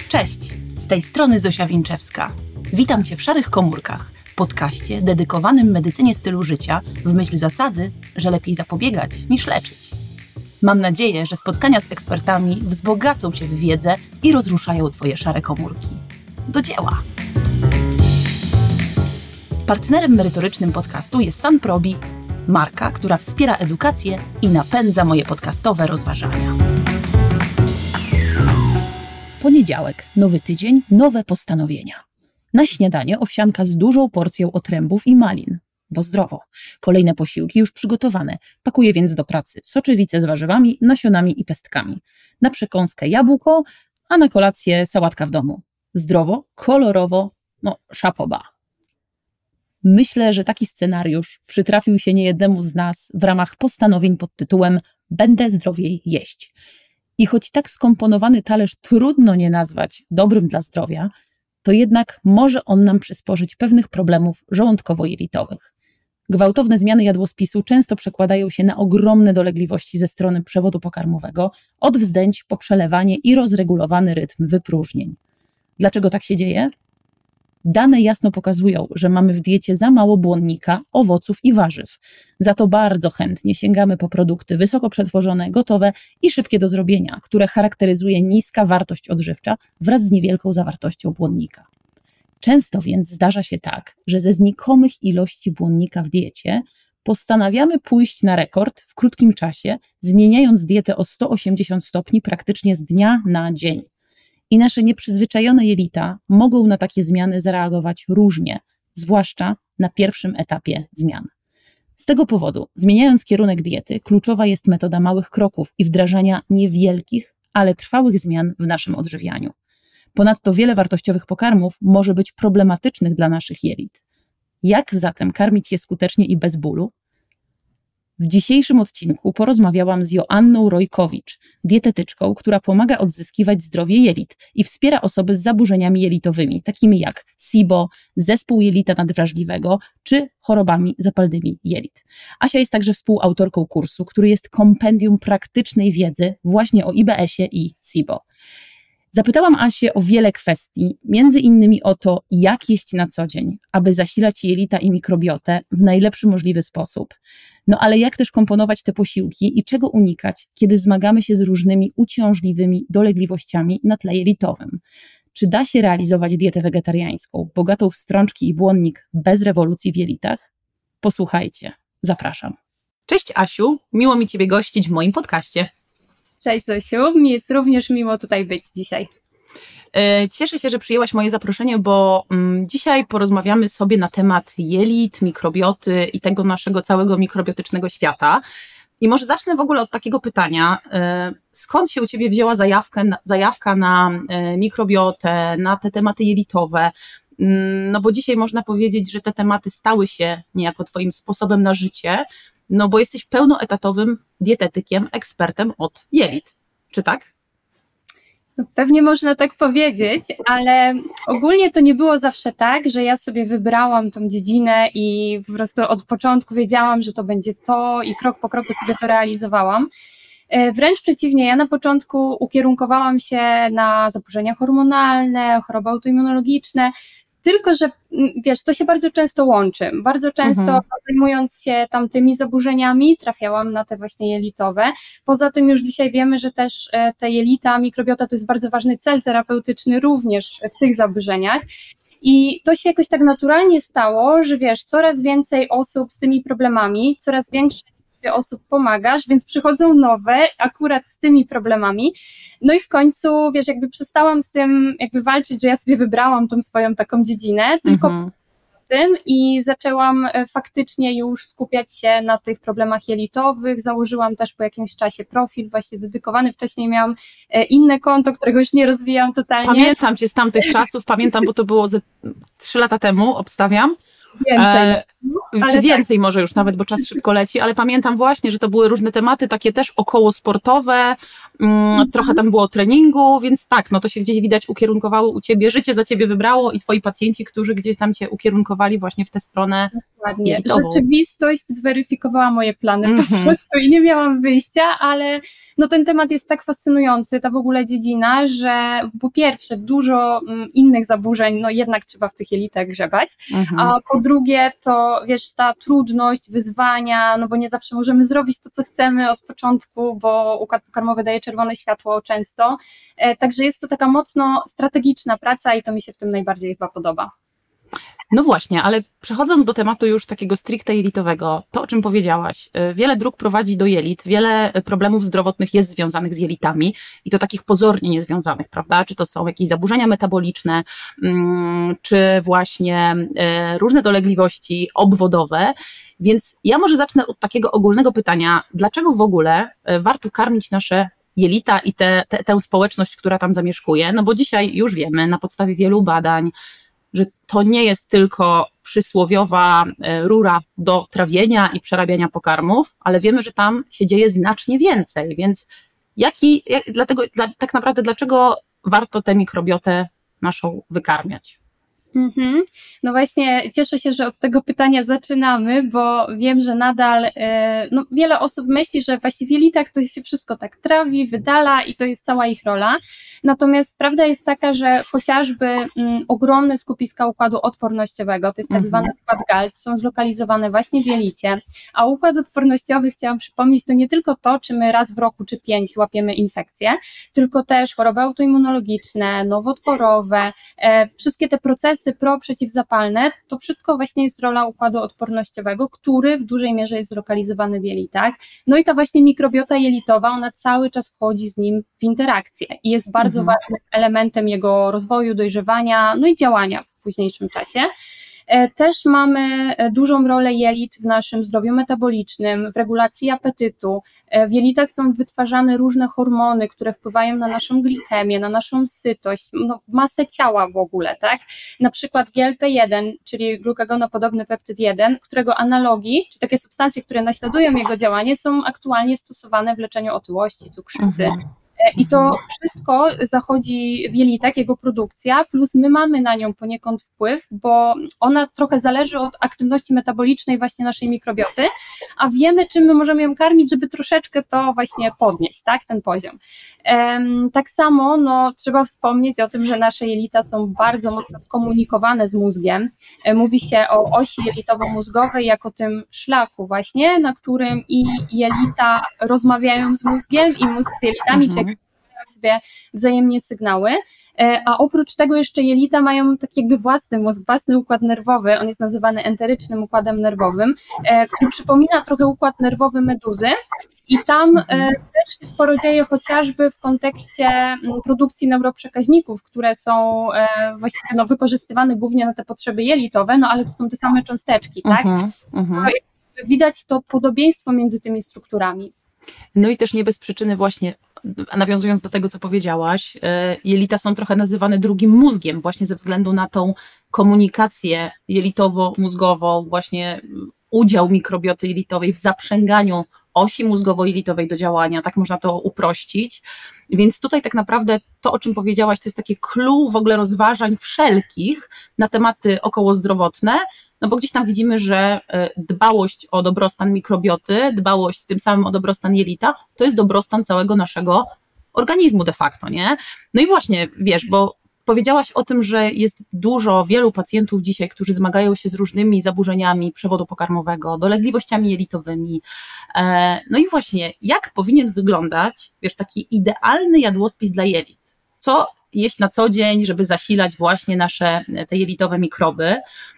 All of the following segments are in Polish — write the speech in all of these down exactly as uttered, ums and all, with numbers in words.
Cześć, z tej strony Zosia Winczewska. Witam Cię w Szarych Komórkach, podcaście dedykowanym medycynie stylu życia w myśl zasady, że lepiej zapobiegać niż leczyć. Mam nadzieję, że spotkania z ekspertami wzbogacą Cię w wiedzę i rozruszają Twoje szare komórki. Do dzieła! Partnerem merytorycznym podcastu jest Sanprobi, marka, która wspiera edukację i napędza moje podcastowe rozważania. Poniedziałek, nowy tydzień, nowe postanowienia. Na śniadanie owsianka z dużą porcją otrębów i malin, bo zdrowo. Kolejne posiłki już przygotowane, pakuję więc do pracy soczewice z warzywami, nasionami i pestkami. Na przekąskę jabłko, a na kolację sałatka w domu. Zdrowo, kolorowo, no szapoba. Myślę, że taki scenariusz przytrafił się niejednemu z nas w ramach postanowień pod tytułem „Będę zdrowiej jeść”. I choć tak skomponowany talerz trudno nie nazwać dobrym dla zdrowia, to jednak może on nam przysporzyć pewnych problemów żołądkowo-jelitowych. Gwałtowne zmiany jadłospisu często przekładają się na ogromne dolegliwości ze strony przewodu pokarmowego, od wzdęć po przelewanie i rozregulowany rytm wypróżnień. Dlaczego tak się dzieje? Dane jasno pokazują, że mamy w diecie za mało błonnika, owoców i warzyw. Za to bardzo chętnie sięgamy po produkty wysoko przetworzone, gotowe i szybkie do zrobienia, które charakteryzuje niska wartość odżywcza wraz z niewielką zawartością błonnika. Często więc zdarza się tak, że ze znikomych ilości błonnika w diecie postanawiamy pójść na rekord w krótkim czasie, zmieniając dietę o sto osiemdziesiąt stopni praktycznie z dnia na dzień. I nasze nieprzyzwyczajone jelita mogą na takie zmiany zareagować różnie, zwłaszcza na pierwszym etapie zmian. Z tego powodu, zmieniając kierunek diety, kluczowa jest metoda małych kroków i wdrażania niewielkich, ale trwałych zmian w naszym odżywianiu. Ponadto wiele wartościowych pokarmów może być problematycznych dla naszych jelit. Jak zatem karmić je skutecznie i bez bólu? W dzisiejszym odcinku porozmawiałam z Joanną Rojkowicz, dietetyczką, która pomaga odzyskiwać zdrowie jelit i wspiera osoby z zaburzeniami jelitowymi, takimi jak SIBO, zespół jelita nadwrażliwego czy chorobami zapalnymi jelit. Asia jest także współautorką kursu, który jest kompendium praktycznej wiedzy właśnie o I B S-ie i SIBO. Zapytałam Asię o wiele kwestii, między innymi o to, jak jeść na co dzień, aby zasilać jelita i mikrobiotę w najlepszy możliwy sposób. No ale jak też komponować te posiłki i czego unikać, kiedy zmagamy się z różnymi uciążliwymi dolegliwościami na tle jelitowym. Czy da się realizować dietę wegetariańską, bogatą w strączki i błonnik bez rewolucji w jelitach? Posłuchajcie, zapraszam. Cześć Asiu, miło mi Ciebie gościć w moim podcaście. Cześć Zosiu, mi jest również miło tutaj być dzisiaj. Cieszę się, że przyjęłaś moje zaproszenie, bo dzisiaj porozmawiamy sobie na temat jelit, mikrobioty i tego naszego całego mikrobiotycznego świata. I może zacznę w ogóle od takiego pytania, skąd się u Ciebie wzięła zajawka, zajawka na mikrobiotę, na te tematy jelitowe? No bo dzisiaj można powiedzieć, że te tematy stały się niejako Twoim sposobem na życie, no bo jesteś pełnoetatowym dietetykiem, ekspertem od jelit. Czy tak? No, pewnie można tak powiedzieć, ale ogólnie to nie było zawsze tak, że ja sobie wybrałam tą dziedzinę i po prostu od początku wiedziałam, że to będzie to i krok po kroku sobie to realizowałam. Wręcz przeciwnie, ja na początku ukierunkowałam się na zaburzenia hormonalne, choroby autoimmunologiczne, tylko że wiesz, to się bardzo często łączy. Bardzo często mhm. zajmując się tamtymi zaburzeniami, trafiałam na te właśnie jelitowe. Poza tym już dzisiaj wiemy, że też te jelita, mikrobiota to jest bardzo ważny cel terapeutyczny również w tych zaburzeniach. I to się jakoś tak naturalnie stało, że wiesz, coraz więcej osób z tymi problemami, coraz większe osób pomagasz, więc przychodzą nowe akurat z tymi problemami. No i w końcu, wiesz, jakby przestałam z tym jakby walczyć, że ja sobie wybrałam tą swoją taką dziedzinę, tylko mm-hmm. tym i zaczęłam faktycznie już skupiać się na tych problemach jelitowych. Założyłam też po jakimś czasie profil właśnie dedykowany. Wcześniej miałam inne konto, którego już nie rozwijam totalnie. Pamiętam Cię z tamtych czasów, pamiętam, bo to było ze trzy lata temu, obstawiam. Więcej. E, Ale czy tak. więcej może już nawet, bo czas szybko leci, ale pamiętam właśnie, że to były różne tematy takie też około sportowe, mm, Mhm. trochę tam było treningu, więc tak, no to się gdzieś widać ukierunkowało u ciebie, życie za ciebie wybrało i twoi pacjenci, którzy gdzieś tam cię ukierunkowali właśnie w tę stronę Dokładnie. jelitową. Rzeczywistość zweryfikowała moje plany po Mhm. prostu i nie miałam wyjścia, ale no ten temat jest tak fascynujący, ta w ogóle dziedzina, że po pierwsze dużo mm, innych zaburzeń, no jednak trzeba w tych jelitach grzebać, Mhm. a po drugie to wiesz, ta trudność, wyzwania, no bo nie zawsze możemy zrobić to, co chcemy od początku, bo układ pokarmowy daje czerwone światło często, e, także jest to taka mocno strategiczna praca i to mi się w tym najbardziej chyba podoba. No właśnie, ale przechodząc do tematu już takiego stricte jelitowego, to o czym powiedziałaś, y, wiele dróg prowadzi do jelit, wiele problemów zdrowotnych jest związanych z jelitami i to takich pozornie niezwiązanych, prawda? Czy to są jakieś zaburzenia metaboliczne, mm, czy właśnie y, różne dolegliwości obwodowe, więc ja może zacznę od takiego ogólnego pytania, dlaczego w ogóle y, warto karmić nasze jelita i te, te, tę społeczność, która tam zamieszkuje, no bo dzisiaj już wiemy na podstawie wielu badań, że to nie jest tylko przysłowiowa rura do trawienia i przerabiania pokarmów, ale wiemy, że tam się dzieje znacznie więcej, więc jaki, jak, dlatego, dla, tak naprawdę dlaczego warto tę mikrobiotę naszą wykarmiać? Mhm. No właśnie, cieszę się, że od tego pytania zaczynamy, bo wiem, że nadal e, no, wiele osób myśli, że właściwie w jelitach to się wszystko tak trawi, wydala i to jest cała ich rola. Natomiast prawda jest taka, że chociażby mm, ogromne skupiska układu odpornościowego, to jest tak Mhm. zwany układ Galt, są zlokalizowane właśnie w jelicie, a układ odpornościowy, chciałam przypomnieć, to nie tylko to, czy my raz w roku czy pięć łapiemy infekcje, tylko też choroby autoimmunologiczne, nowotworowe, e, wszystkie te procesy pro-przeciwzapalne, to wszystko właśnie jest rola układu odpornościowego, który w dużej mierze jest zlokalizowany w jelitach. No i ta właśnie mikrobiota jelitowa, ona cały czas wchodzi z nim w interakcję i jest bardzo Mhm. ważnym elementem jego rozwoju, dojrzewania, no i działania w późniejszym czasie. Też mamy dużą rolę jelit w naszym zdrowiu metabolicznym, w regulacji apetytu. W jelitach są wytwarzane różne hormony, które wpływają na naszą glikemię, na naszą sytość, no, masę ciała w ogóle, tak? Na przykład G L P jeden, czyli glukagonopodobny peptyd jeden, którego analogii, czy takie substancje, które naśladują jego działanie, są aktualnie stosowane w leczeniu otyłości, cukrzycy. Mhm. I to wszystko zachodzi w jelitach, jego produkcja, plus my mamy na nią poniekąd wpływ, bo ona trochę zależy od aktywności metabolicznej właśnie naszej mikrobioty, a wiemy, czym my możemy ją karmić, żeby troszeczkę to właśnie podnieść, tak, ten poziom. Tak samo no, trzeba wspomnieć o tym, że nasze jelita są bardzo mocno skomunikowane z mózgiem. Mówi się o osi jelitowo-mózgowej jako tym szlaku właśnie, na którym i jelita rozmawiają z mózgiem i mózg z jelitami, Mhm. czyli sobie wzajemnie sygnały, a oprócz tego jeszcze jelita mają tak jakby własny mózg, własny układ nerwowy, on jest nazywany enterycznym układem nerwowym, który przypomina trochę układ nerwowy meduzy i tam Mhm. też się sporo dzieje chociażby w kontekście produkcji neuroprzekaźników, które są właściwie no, wykorzystywane głównie na te potrzeby jelitowe, no ale to są te same cząsteczki, tak? Mhm. Mhm. Widać to podobieństwo między tymi strukturami. No i też nie bez przyczyny właśnie, nawiązując do tego, co powiedziałaś, jelita są trochę nazywane drugim mózgiem, właśnie ze względu na tą komunikację jelitowo-mózgową, właśnie udział mikrobioty jelitowej w zaprzęganiu osi mózgowo-jelitowej do działania, tak można to uprościć. Więc tutaj tak naprawdę to, o czym powiedziałaś, to jest takie clue w ogóle rozważań wszelkich na tematy okołozdrowotne, no bo gdzieś tam widzimy, że dbałość o dobrostan mikrobioty, dbałość tym samym o dobrostan jelita, to jest dobrostan całego naszego organizmu de facto, nie? No i właśnie, wiesz, bo powiedziałaś o tym, że jest dużo, wielu pacjentów dzisiaj, którzy zmagają się z różnymi zaburzeniami przewodu pokarmowego, dolegliwościami jelitowymi. No i właśnie, jak powinien wyglądać, wiesz, taki idealny jadłospis dla jelit? Co jeść na co dzień, żeby zasilać właśnie nasze te jelitowe mikroby?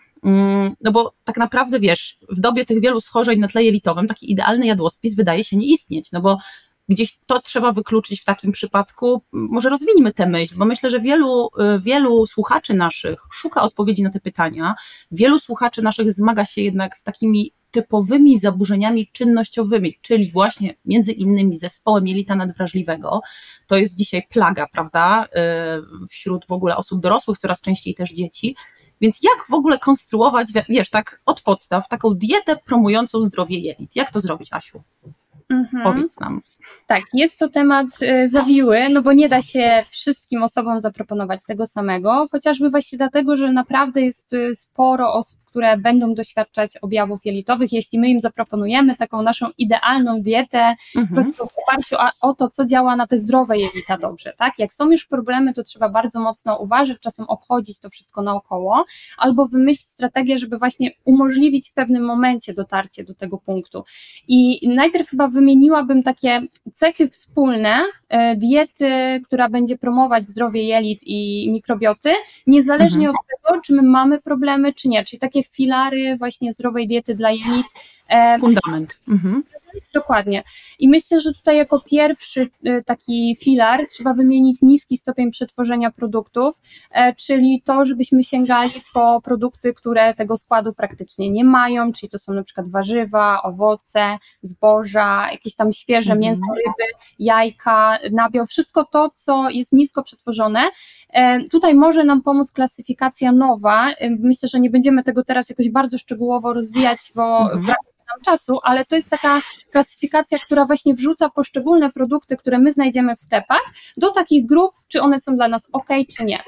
No bo tak naprawdę, wiesz, w dobie tych wielu schorzeń na tle jelitowym taki idealny jadłospis wydaje się nie istnieć, no bo gdzieś to trzeba wykluczyć w takim przypadku. Może rozwiniemy tę myśl, bo myślę, że wielu, wielu słuchaczy naszych szuka odpowiedzi na te pytania, wielu słuchaczy naszych zmaga się jednak z takimi typowymi zaburzeniami czynnościowymi, czyli właśnie między innymi zespołem jelita nadwrażliwego. To jest dzisiaj plaga, prawda, wśród w ogóle osób dorosłych, coraz częściej też dzieci. Więc jak w ogóle konstruować, wiesz, tak od podstaw, taką dietę promującą zdrowie jelit? Jak to zrobić, Asiu? Mhm. Powiedz nam. Tak, jest to temat zawiły, no bo nie da się wszystkim osobom zaproponować tego samego, chociażby właśnie dlatego, że naprawdę jest sporo osób, które będą doświadczać objawów jelitowych, jeśli my im zaproponujemy taką naszą idealną dietę, mhm. po prostu w oparciu o to, co działa na te zdrowe jelita dobrze, tak? Jak są już problemy, to trzeba bardzo mocno uważać, czasem obchodzić to wszystko naokoło, albo wymyślić strategię, żeby właśnie umożliwić w pewnym momencie dotarcie do tego punktu. I najpierw chyba wymieniłabym takie cechy wspólne diety, która będzie promować zdrowie jelit i mikrobioty, niezależnie mhm. od tego, czy my mamy problemy, czy nie, czyli takie filary właśnie zdrowej diety dla jelit. Fundament. Mhm. Dokładnie. I myślę, że tutaj jako pierwszy taki filar trzeba wymienić niski stopień przetworzenia produktów, czyli to, żebyśmy sięgali po produkty, które tego składu praktycznie nie mają, czyli to są na przykład warzywa, owoce, zboża, jakieś tam świeże mhm. mięso, ryby, jajka, nabiał, wszystko to, co jest nisko przetworzone. Tutaj może nam pomóc klasyfikacja nowa. Myślę, że nie będziemy tego teraz jakoś bardzo szczegółowo rozwijać, bo mhm. nam czasu, ale to jest taka klasyfikacja, która właśnie wrzuca poszczególne produkty, które my znajdziemy w sklepach, do takich grup, czy one są dla nas ok, czy nie.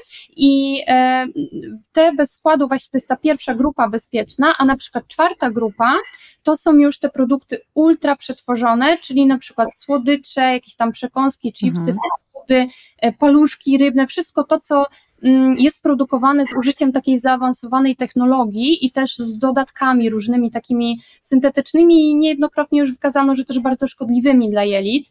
I e, te bez składu właśnie to jest ta pierwsza grupa bezpieczna, a na przykład czwarta grupa to są już te produkty ultra przetworzone, czyli na przykład słodycze, jakieś tam przekąski, chipsy, mhm. foody, paluszki rybne, wszystko to, co jest produkowane z użyciem takiej zaawansowanej technologii i też z dodatkami różnymi takimi syntetycznymi i niejednokrotnie już wykazano, że też bardzo szkodliwymi dla jelit,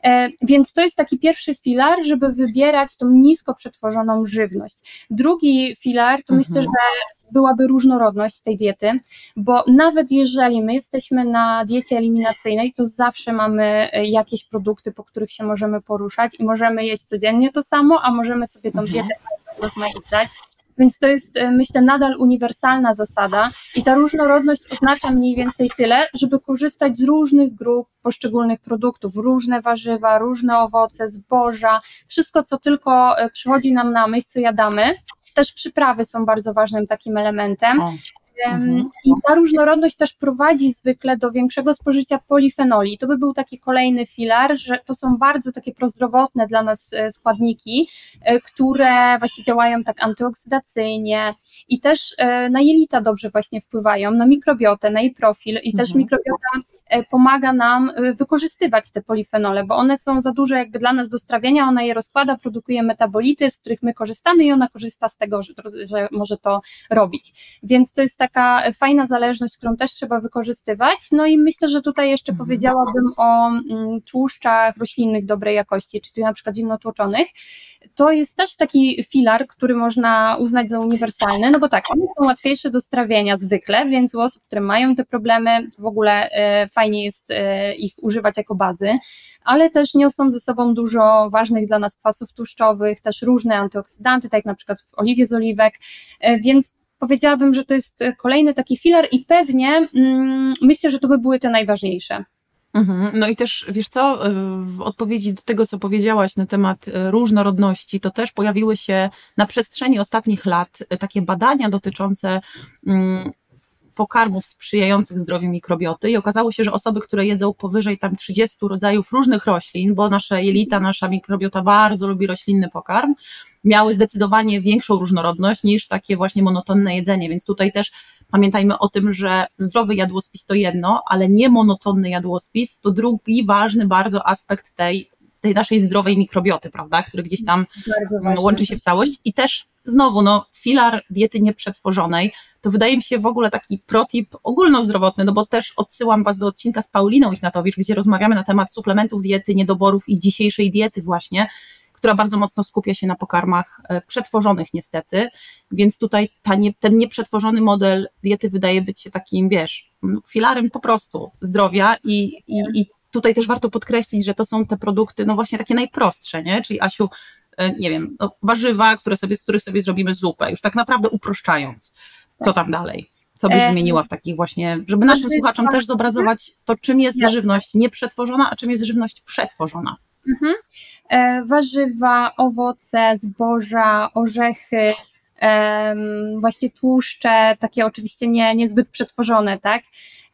więc to jest taki pierwszy filar, żeby wybierać tą nisko przetworzoną żywność. Drugi filar to mhm. myślę, że byłaby różnorodność tej diety, bo nawet jeżeli my jesteśmy na diecie eliminacyjnej, to zawsze mamy jakieś produkty, po których się możemy poruszać i możemy jeść codziennie to samo, a możemy sobie tą dietę rozmaicać. Więc to jest, myślę, nadal uniwersalna zasada i ta różnorodność oznacza mniej więcej tyle, żeby korzystać z różnych grup poszczególnych produktów, różne warzywa, różne owoce, zboża, wszystko, co tylko przychodzi nam na myśl, co jadamy. Też przyprawy są bardzo ważnym takim elementem. O. Mhm. I ta różnorodność też prowadzi zwykle do większego spożycia polifenoli. To by był taki kolejny filar, że to są bardzo takie prozdrowotne dla nas składniki, które właśnie działają tak antyoksydacyjnie i też na jelita dobrze właśnie wpływają, na mikrobiotę, na jej profil i mhm. też mikrobiota pomaga nam wykorzystywać te polifenole, bo one są za duże jakby dla nas do strawienia, ona je rozkłada, produkuje metabolity, z których my korzystamy i ona korzysta z tego, że, że może to robić. Więc to jest taka fajna zależność, którą też trzeba wykorzystywać. No i myślę, że tutaj jeszcze mhm. powiedziałabym o tłuszczach roślinnych dobrej jakości, czyli na przykład zimnotłoczonych. To jest też taki filar, który można uznać za uniwersalny, no bo tak, one są łatwiejsze do strawienia zwykle, więc u osób, które mają te problemy, w ogóle e, fajnie jest e, ich używać jako bazy, ale też niosą ze sobą dużo ważnych dla nas kwasów tłuszczowych, też różne antyoksydanty, tak jak na przykład w oliwie z oliwek, e, więc powiedziałabym, że to jest kolejny taki filar i pewnie mm, myślę, że to by były te najważniejsze. No i też, wiesz co, w odpowiedzi do tego, co powiedziałaś na temat różnorodności, to też pojawiły się na przestrzeni ostatnich lat takie badania dotyczące pokarmów sprzyjających zdrowiu mikrobioty i okazało się, że osoby, które jedzą powyżej tam trzydziestu rodzajów różnych roślin, bo nasze jelita, nasza mikrobiota bardzo lubi roślinny pokarm, miały zdecydowanie większą różnorodność niż takie właśnie monotonne jedzenie, więc tutaj też pamiętajmy o tym, że zdrowy jadłospis to jedno, ale nie monotonny jadłospis to drugi ważny bardzo aspekt tej, tej naszej zdrowej mikrobioty, prawda, który gdzieś tam łączy się w całość i też znowu, no, filar diety nieprzetworzonej, to wydaje mi się w ogóle taki protip ogólnozdrowotny, no bo też odsyłam Was do odcinka z Pauliną Ichnatowicz, gdzie rozmawiamy na temat suplementów diety, niedoborów i dzisiejszej diety właśnie, która bardzo mocno skupia się na pokarmach przetworzonych niestety, więc tutaj ta nie, ten nieprzetworzony model diety wydaje być się takim, wiesz, filarem po prostu zdrowia i, i, i tutaj też warto podkreślić, że to są te produkty, no właśnie takie najprostsze, nie? Czyli Asiu, nie wiem, no warzywa, które sobie, z których sobie zrobimy zupę, już tak naprawdę uproszczając. Co tam dalej? Co byś wymieniła w takich właśnie, żeby naszym słuchaczom też zobrazować to, czym jest żywność nieprzetworzona, a czym jest żywność przetworzona. Mhm. Warzywa, owoce, zboża, orzechy, em, właśnie tłuszcze, takie oczywiście nie, niezbyt przetworzone, tak?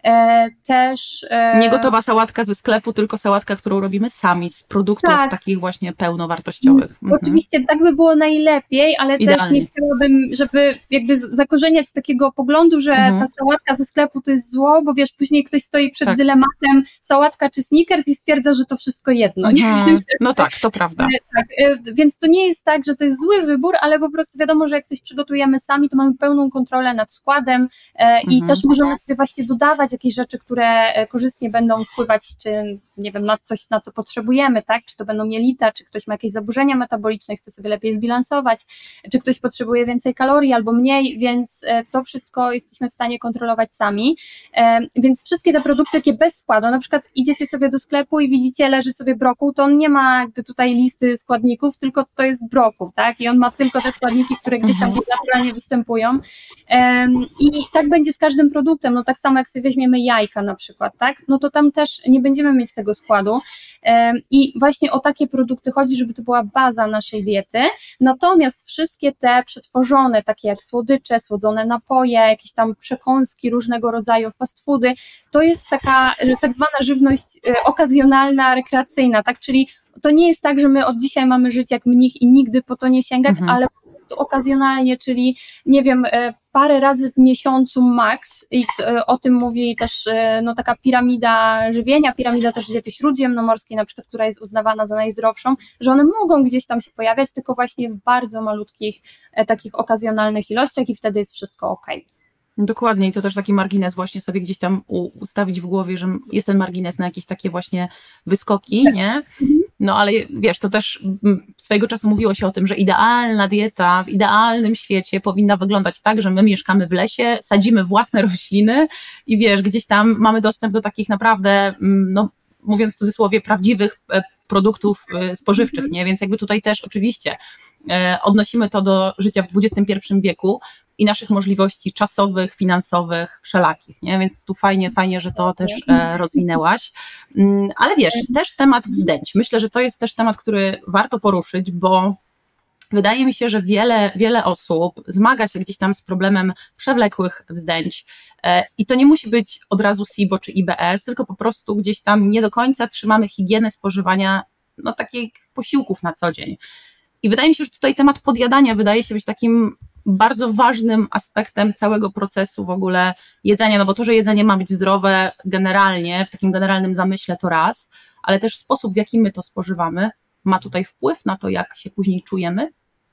E, też... E, Nie gotowa sałatka ze sklepu, tylko sałatka, którą robimy sami z produktów Tak. takich właśnie pełnowartościowych. Mhm. Oczywiście tak by było najlepiej, ale też Idealnie. nie chciałabym, żeby jakby z- zakorzeniać takiego poglądu, że Mhm. ta sałatka ze sklepu to jest zło, bo wiesz, później ktoś stoi przed Tak. dylematem sałatka czy Snickers i stwierdza, że to wszystko jedno. Nie? Mhm. No tak, to prawda. Tak, e, więc to nie jest tak, że to jest zły wybór, ale po prostu wiadomo, że jak coś przygotujemy sami, to mamy pełną kontrolę nad składem e, i Mhm. też możemy sobie właśnie dodawać jakieś rzeczy, które e, korzystnie będą wpływać, czy nie wiem, na coś, na co potrzebujemy, tak? Czy to będą jelita, czy ktoś ma jakieś zaburzenia metaboliczne, chce sobie lepiej zbilansować, czy ktoś potrzebuje więcej kalorii albo mniej, więc e, to wszystko jesteśmy w stanie kontrolować sami. E, Więc wszystkie te produkty takie bez składu, na przykład idziecie sobie do sklepu i widzicie, leży sobie brokuł, to on nie ma jakby tutaj listy składników, tylko to jest brokuł, tak? I on ma tylko te składniki, które gdzieś tam Mhm. naturalnie występują. Em, I tak będzie z każdym produktem, no tak samo jak sobie weźmiemy jajka na przykład, tak? No to tam też nie będziemy mieć tego składu. Em, I właśnie o takie produkty chodzi, żeby to była baza naszej diety. Natomiast wszystkie te przetworzone, takie jak słodycze, słodzone napoje, jakieś tam przekąski różnego rodzaju, fast foody, to jest taka e, tak zwana żywność e, okazjonalna, rekreacyjna, tak? Czyli to nie jest tak, że my od dzisiaj mamy żyć jak mnich i nigdy po to nie sięgać, Mhm. ale po prostu okazjonalnie, czyli nie wiem, e, parę razy w miesiącu max i e, o tym mówi też e, no, taka piramida żywienia, piramida też diety śródziemnomorskiej na przykład, która jest uznawana za najzdrowszą, że one mogą gdzieś tam się pojawiać, tylko właśnie w bardzo malutkich, e, takich okazjonalnych ilościach i wtedy jest wszystko okej. Dokładnie i to też taki margines właśnie sobie gdzieś tam u- ustawić w głowie, że jest ten margines na jakieś takie właśnie wyskoki, nie? No ale wiesz, to też mm, swojego czasu mówiło się o tym, że idealna dieta w idealnym świecie powinna wyglądać tak, że my mieszkamy w lesie, sadzimy własne rośliny i wiesz, gdzieś tam mamy dostęp do takich naprawdę, mm, no mówiąc w cudzysłowie, prawdziwych e, produktów e, spożywczych, nie? Więc jakby tutaj też oczywiście e, odnosimy to do życia w dwudziestym pierwszym wieku i naszych możliwości czasowych, finansowych, wszelakich, nie? Więc tu fajnie, fajnie, że to też e, rozwinęłaś. Mm, Ale wiesz, też temat wzdęć. Myślę, że to jest też temat, który warto poruszyć, bo wydaje mi się, że wiele, wiele osób zmaga się gdzieś tam z problemem przewlekłych wzdęć e, i to nie musi być od razu SIBO czy I B S, tylko po prostu gdzieś tam nie do końca trzymamy higienę spożywania, no takich posiłków na co dzień. I wydaje mi się, że tutaj temat podjadania wydaje się być takim bardzo ważnym aspektem całego procesu w ogóle jedzenia, no bo to, że jedzenie ma być zdrowe generalnie, w takim generalnym zamyśle to raz, ale też sposób, w jaki my to spożywamy, ma tutaj wpływ na to, jak się później czujemy.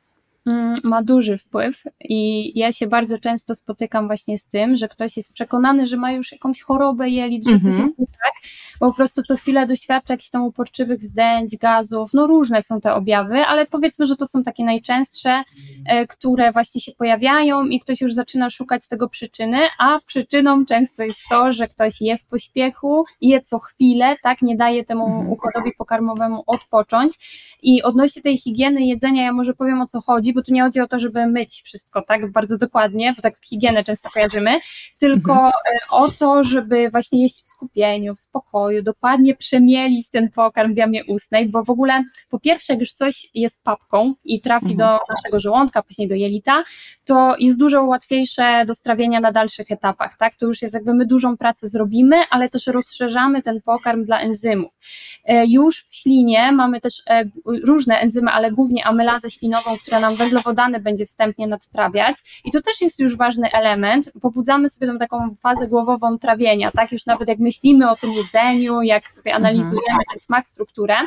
Mm, ma duży wpływ i ja się bardzo często spotykam właśnie z tym, że ktoś jest przekonany, że ma już jakąś chorobę jelit, że coś Mhm. jest nie tak, bo po prostu co chwilę doświadcza jakichś tam uporczywych wzdęć, gazów, no różne są te objawy, ale powiedzmy, że to są takie najczęstsze, e, które właśnie się pojawiają i ktoś już zaczyna szukać tego przyczyny, a przyczyną często jest to, że ktoś je w pośpiechu, je co chwilę, tak, nie daje temu Mhm. układowi pokarmowemu odpocząć. I odnośnie tej higieny jedzenia, ja może powiem, o co chodzi, bo tu nie chodzi o to, żeby myć wszystko tak bardzo dokładnie, bo tak higienę często kojarzymy, tylko Mhm. e, o to, żeby właśnie jeść w skupieniu, w spokoju, dokładnie przemielić ten pokarm w jamie ustnej, bo w ogóle po pierwsze, jak już coś jest papką i trafi Mhm. do naszego żołądka, później do jelita, to jest dużo łatwiejsze do strawienia na dalszych etapach, tak? To już jest jakby my dużą pracę zrobimy, ale też rozszerzamy ten pokarm dla enzymów. E, Już w ślinie mamy też e, różne enzymy, ale głównie amylazę ślinową, która nam węglowodany będzie wstępnie nadtrawiać i to też jest już ważny element, pobudzamy sobie tą taką fazę głowową trawienia, tak? Już nawet jak myślimy o tym jedzeniu, jak sobie analizujemy ten smak, strukturę.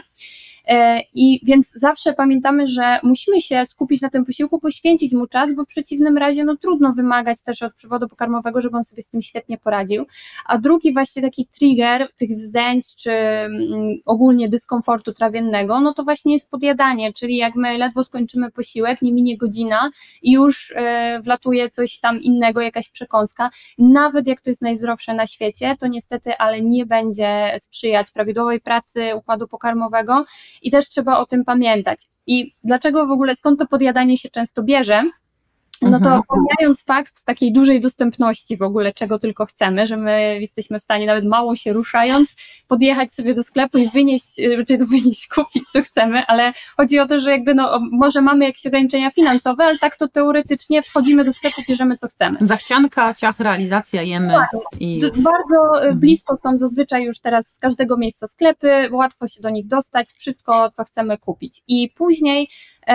E, I więc zawsze pamiętamy, że musimy się skupić na tym posiłku, poświęcić mu czas, bo w przeciwnym razie no, trudno wymagać też od przewodu pokarmowego, żeby on sobie z tym świetnie poradził. A drugi właśnie taki trigger tych wzdęć, czy mm, ogólnie dyskomfortu trawiennego, no to właśnie jest podjadanie, czyli jak my ledwo skończymy posiłek, nie minie godzina i już e, wlatuje coś tam innego, jakaś przekąska, nawet jak to jest najzdrowsze na świecie, to niestety, ale nie będzie sprzyjać prawidłowej pracy układu pokarmowego. I też trzeba o tym pamiętać. I dlaczego w ogóle, skąd to podjadanie się często bierze? no to Mhm. pomijając fakt takiej dużej dostępności w ogóle, czego tylko chcemy, że my jesteśmy w stanie nawet mało się ruszając, podjechać sobie do sklepu i wynieść, czy wynieść, kupić co chcemy, ale chodzi o to, że jakby no, może mamy jakieś ograniczenia finansowe, ale tak to teoretycznie wchodzimy do sklepu, bierzemy co chcemy. Zachcianka, ciach, realizacja, jemy i... D- Bardzo mhm. blisko są zazwyczaj już teraz z każdego miejsca sklepy, łatwo się do nich dostać, wszystko co chcemy kupić. I później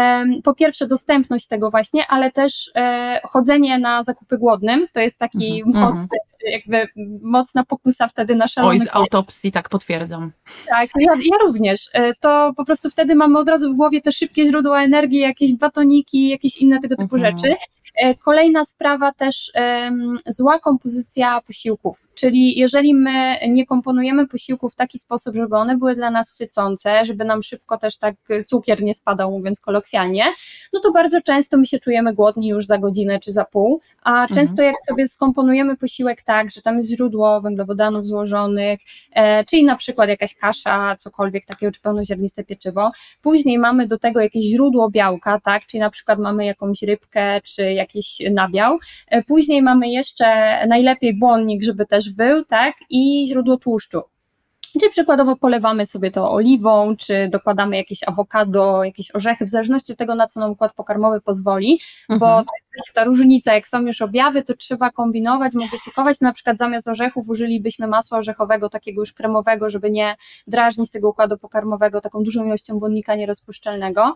po pierwsze dostępność tego właśnie, ale też e, chodzenie na zakupy głodnym, to jest taki mhm. mocny, jakby mocna pokusa wtedy na szalony. Oj, z autopsji tak potwierdzam. Tak, ja, ja również. E, to po prostu wtedy mamy od razu w głowie te szybkie źródła energii, jakieś batoniki, jakieś inne tego typu mhm. rzeczy. E, kolejna sprawa też e, zła kompozycja posiłków, czyli jeżeli my nie komponujemy posiłków w taki sposób, żeby one były dla nas sycące, żeby nam szybko też tak cukier nie spadał, mówiąc kolokwialnie, no to bardzo często my się czujemy głodni już za godzinę czy za pół, a mhm. często jak sobie skomponujemy posiłek tak, że tam jest źródło węglowodanów złożonych, e, czyli na przykład jakaś kasza, cokolwiek takiego, czy pełnoziarniste pieczywo, później mamy do tego jakieś źródło białka, tak, czyli na przykład mamy jakąś rybkę, czy jakiś nabiał, e, później mamy jeszcze najlepiej błonnik, żeby też był, tak, i źródło tłuszczu. Czyli przykładowo polewamy sobie to oliwą, czy dokładamy jakieś awokado, jakieś orzechy, w zależności od tego, na co nam układ pokarmowy pozwoli, mhm. bo to jest ta różnica, jak są już objawy, to trzeba kombinować, modyfikować, na przykład zamiast orzechów użylibyśmy masła orzechowego, takiego już kremowego, żeby nie drażnić tego układu pokarmowego taką dużą ilością błonnika nierozpuszczalnego,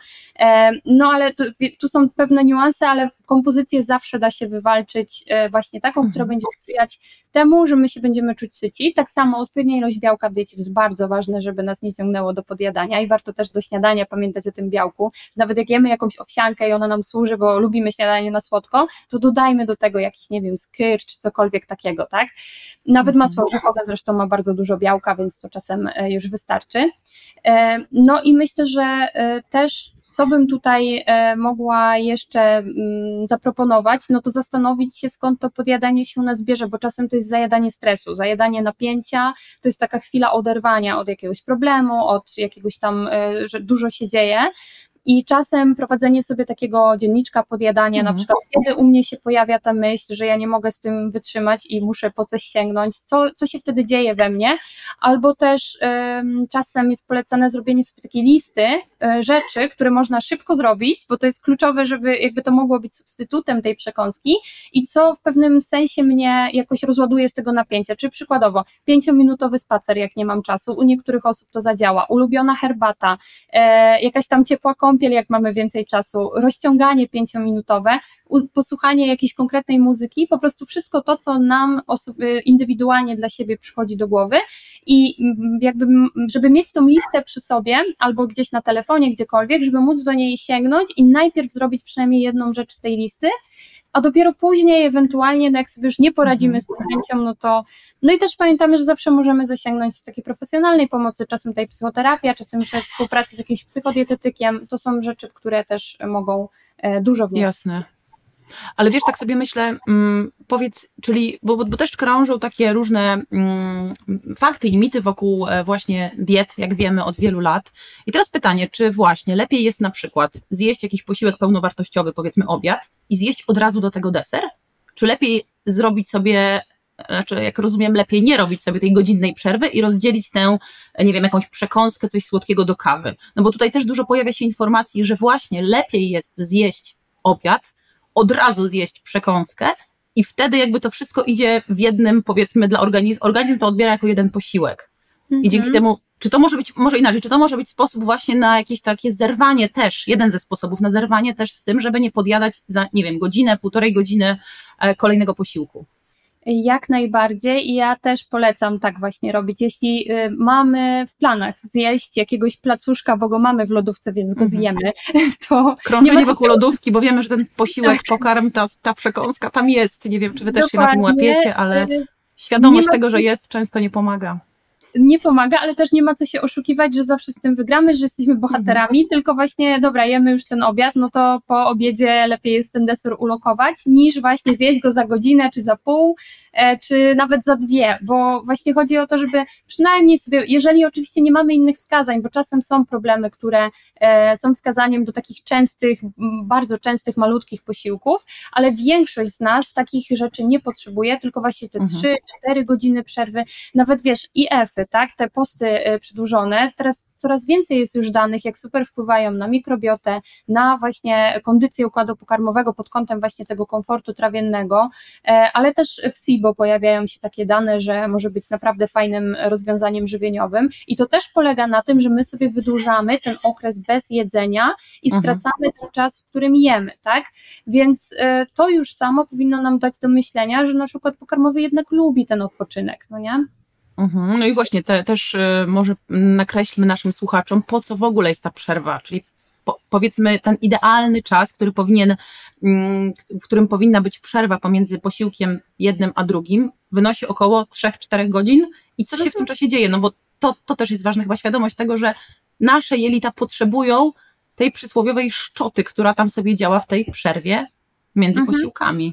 no ale tu, tu są pewne niuanse, ale kompozycję zawsze da się wywalczyć właśnie taką, mhm. która będzie sprzyjać temu, że my się będziemy czuć syci, tak samo odpowiednia ilość białka w diecie to jest bardzo ważne, żeby nas nie ciągnęło do podjadania i warto też do śniadania pamiętać o tym białku. Nawet jak jemy jakąś owsiankę i ona nam służy, bo lubimy śniadanie na słodko, to dodajmy do tego jakiś, nie wiem, skyr czy cokolwiek takiego, tak? Nawet masło orzechowe zresztą ma bardzo dużo białka, więc to czasem już wystarczy. No i myślę, że też co bym tutaj mogła jeszcze zaproponować, no to zastanowić się, skąd to podjadanie się u nas bierze, bo czasem to jest zajadanie stresu, zajadanie napięcia, to jest taka chwila oderwania od jakiegoś problemu, od jakiegoś tam, że dużo się dzieje. I czasem prowadzenie sobie takiego dzienniczka podjadania, mhm. na przykład kiedy u mnie się pojawia ta myśl, że ja nie mogę z tym wytrzymać i muszę po coś sięgnąć, co, co się wtedy dzieje we mnie, albo też um, czasem jest polecane zrobienie sobie takiej listy um, rzeczy, które można szybko zrobić, bo to jest kluczowe, żeby jakby to mogło być substytutem tej przekąski i co w pewnym sensie mnie jakoś rozładuje z tego napięcia, czy przykładowo pięciominutowy spacer, jak nie mam czasu, u niektórych osób to zadziała, ulubiona herbata, e, jakaś tam ciepła kąpiel, jak mamy więcej czasu, rozciąganie pięciominutowe, posłuchanie jakiejś konkretnej muzyki, po prostu wszystko to, co nam osoby indywidualnie dla siebie przychodzi do głowy i jakby, żeby mieć tą listę przy sobie albo gdzieś na telefonie, gdziekolwiek, żeby móc do niej sięgnąć i najpierw zrobić przynajmniej jedną rzecz z tej listy, a dopiero później ewentualnie, no jak sobie już nie poradzimy z tą chęcią, no to, no i też pamiętamy, że zawsze możemy zasięgnąć takiej profesjonalnej pomocy, czasem tutaj psychoterapia, czasem też współpracy z jakimś psychodietetykiem, to są rzeczy, które też mogą dużo wnieść. Jasne. Ale wiesz, tak sobie myślę, mm, powiedz, czyli, bo, bo też krążą takie różne mm, fakty i mity wokół właśnie diet, jak wiemy od wielu lat. I teraz pytanie, czy właśnie lepiej jest na przykład zjeść jakiś posiłek pełnowartościowy, powiedzmy obiad, i zjeść od razu do tego deser? Czy lepiej zrobić sobie, znaczy jak rozumiem, lepiej nie robić sobie tej godzinnej przerwy i rozdzielić tę, nie wiem, jakąś przekąskę, coś słodkiego do kawy? No bo tutaj też dużo pojawia się informacji, że właśnie lepiej jest zjeść obiad, od razu zjeść przekąskę i wtedy jakby to wszystko idzie w jednym, powiedzmy, dla organizmu, organizm to odbiera jako jeden posiłek. Mm-hmm. I dzięki temu, czy to może być, może inaczej, czy to może być sposób właśnie na jakieś takie zerwanie też, jeden ze sposobów na zerwanie też z tym, żeby nie podjadać za, nie wiem, godzinę, półtorej godziny kolejnego posiłku? Jak najbardziej i ja też polecam tak właśnie robić. Jeśli mamy w planach zjeść jakiegoś placuszka, bo go mamy w lodówce, więc go zjemy, to... Krążenie wokół lodówki, bo wiemy, że ten posiłek, pokarm, ta, ta przekąska tam jest. Nie wiem, czy wy też Dokładnie. się na tym łapiecie, ale świadomość ma... tego, że jest, często nie pomaga. nie pomaga, ale też nie ma co się oszukiwać, że zawsze z tym wygramy, że jesteśmy bohaterami, mhm. tylko właśnie, dobra, jemy już ten obiad, no to po obiedzie lepiej jest ten deser ulokować, niż właśnie zjeść go za godzinę, czy za pół, czy nawet za dwie, bo właśnie chodzi o to, żeby przynajmniej sobie, jeżeli oczywiście nie mamy innych wskazań, bo czasem są problemy, które są wskazaniem do takich częstych, bardzo częstych, malutkich posiłków, ale większość z nas takich rzeczy nie potrzebuje, tylko właśnie te trzy cztery godziny przerwy, nawet wiesz, I F-y, tak, te posty przedłużone, teraz coraz więcej jest już danych, jak super wpływają na mikrobiotę, na właśnie kondycję układu pokarmowego pod kątem właśnie tego komfortu trawiennego, ale też w S I B O pojawiają się takie dane, że może być naprawdę fajnym rozwiązaniem żywieniowym i to też polega na tym, że my sobie wydłużamy ten okres bez jedzenia i skracamy mhm. ten czas, w którym jemy, tak? Więc to już samo powinno nam dać do myślenia, że nasz układ pokarmowy jednak lubi ten odpoczynek, no nie? No i właśnie te, też y, może nakreślmy naszym słuchaczom, po co w ogóle jest ta przerwa, czyli po, powiedzmy ten idealny czas, który powinien, y, w którym powinna być przerwa pomiędzy posiłkiem jednym a drugim, wynosi około trzy do czterech godzin i co się w tym czasie dzieje, no bo to, to też jest ważna chyba świadomość tego, że nasze jelita potrzebują tej przysłowiowej szczoty, która tam sobie działa w tej przerwie między mhm. posiłkami.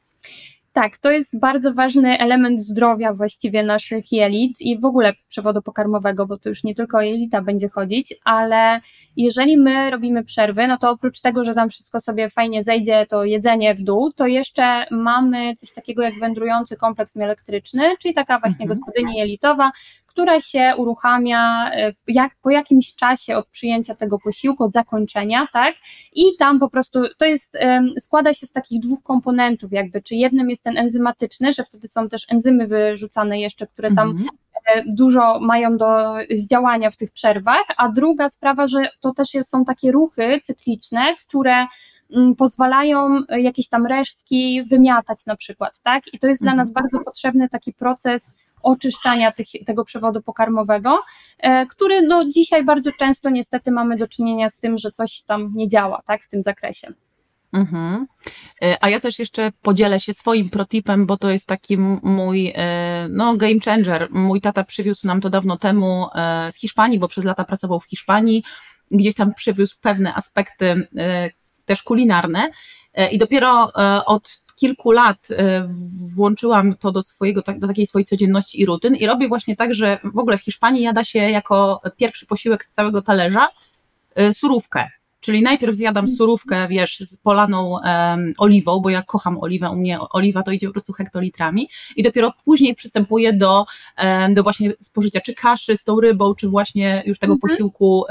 Tak, to jest bardzo ważny element zdrowia właściwie naszych jelit i w ogóle przewodu pokarmowego, bo to już nie tylko o jelita będzie chodzić, ale jeżeli my robimy przerwy, no to oprócz tego, że tam wszystko sobie fajnie zejdzie, to jedzenie w dół, to jeszcze mamy coś takiego jak wędrujący kompleks mielektryczny, czyli taka właśnie mhm. gospodyni jelitowa, która się uruchamia jak, po jakimś czasie od przyjęcia tego posiłku, od zakończenia, tak? I tam po prostu to jest, składa się z takich dwóch komponentów jakby, czy jednym jest ten enzymatyczny, że wtedy są też enzymy wyrzucane jeszcze, które tam mhm. dużo mają do zdziałania w tych przerwach, a druga sprawa, że to też jest, są takie ruchy cykliczne, które pozwalają jakieś tam resztki wymiatać na przykład, tak? I to jest mhm. dla nas bardzo potrzebny taki proces oczyszczania tych, tego przewodu pokarmowego, e, który no dzisiaj bardzo często niestety mamy do czynienia z tym, że coś tam nie działa, tak, w tym zakresie. Mhm. A ja też jeszcze podzielę się swoim protipem, bo to jest taki mój no, game changer. Mój tata przywiózł nam to dawno temu z Hiszpanii, bo przez lata pracował w Hiszpanii, gdzieś tam przywiózł pewne aspekty też kulinarne i dopiero od kilku lat włączyłam to do swojego, do takiej swojej codzienności i rutyn i robię właśnie tak, że w ogóle w Hiszpanii jada się jako pierwszy posiłek z całego talerza surówkę. Czyli najpierw zjadam surówkę, wiesz, z polaną um, oliwą, bo ja kocham oliwę, u mnie oliwa to idzie po prostu hektolitrami i dopiero później przystępuję do, um, do właśnie spożycia czy kaszy z tą rybą, czy właśnie już tego mhm. posiłku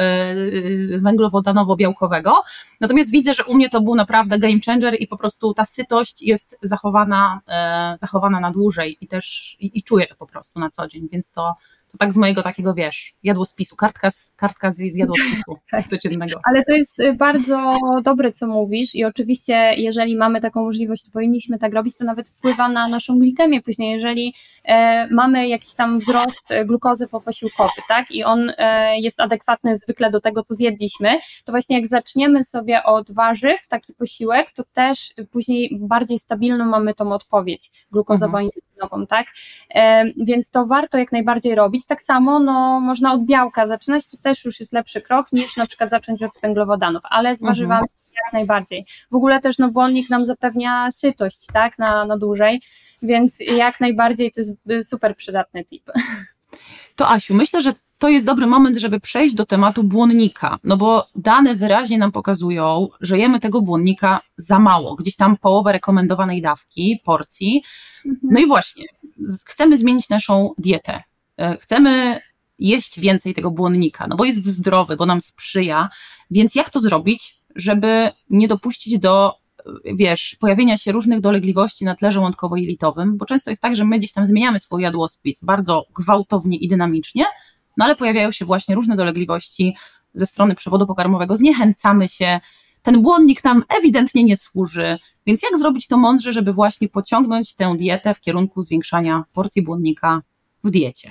um, węglowodanowo-białkowego. Natomiast widzę, że u mnie to był naprawdę game changer i po prostu ta sytość jest zachowana, um, zachowana na dłużej i też i, i czuję to po prostu na co dzień, więc to To tak z mojego takiego, wiesz, jadłospisu, kartka z, kartka z, z jadłospisu codziennego. Ale to jest bardzo dobre, co mówisz i oczywiście, jeżeli mamy taką możliwość, to powinniśmy tak robić, to nawet wpływa na naszą glikemię później, jeżeli e, mamy jakiś tam wzrost glukozy poposiłkowy, tak, i on e, jest adekwatny zwykle do tego, co zjedliśmy, to właśnie jak zaczniemy sobie od warzyw taki posiłek, to też później bardziej stabilną mamy tą odpowiedź glukozowo-insulinową, tak, e, więc to warto jak najbardziej robić. Tak samo no, można od białka zaczynać, to też już jest lepszy krok niż na przykład zacząć od węglowodanów, ale z warzywami mhm. jak najbardziej. W ogóle też no, błonnik nam zapewnia sytość, tak, na, na dłużej, więc jak najbardziej to jest super przydatny tip. To Asiu, myślę, że to jest dobry moment, żeby przejść do tematu błonnika, no bo dane wyraźnie nam pokazują, że jemy tego błonnika za mało, gdzieś tam połowę rekomendowanej dawki, porcji. Mhm. No i właśnie, chcemy zmienić naszą dietę. Chcemy jeść więcej tego błonnika, no bo jest zdrowy, bo nam sprzyja, więc jak to zrobić, żeby nie dopuścić do, wiesz, pojawienia się różnych dolegliwości na tle żołądkowo-jelitowym, bo często jest tak, że my gdzieś tam zmieniamy swój jadłospis bardzo gwałtownie i dynamicznie, no ale pojawiają się właśnie różne dolegliwości ze strony przewodu pokarmowego, zniechęcamy się, ten błonnik nam ewidentnie nie służy, więc jak zrobić to mądrze, żeby właśnie pociągnąć tę dietę w kierunku zwiększania porcji błonnika w diecie?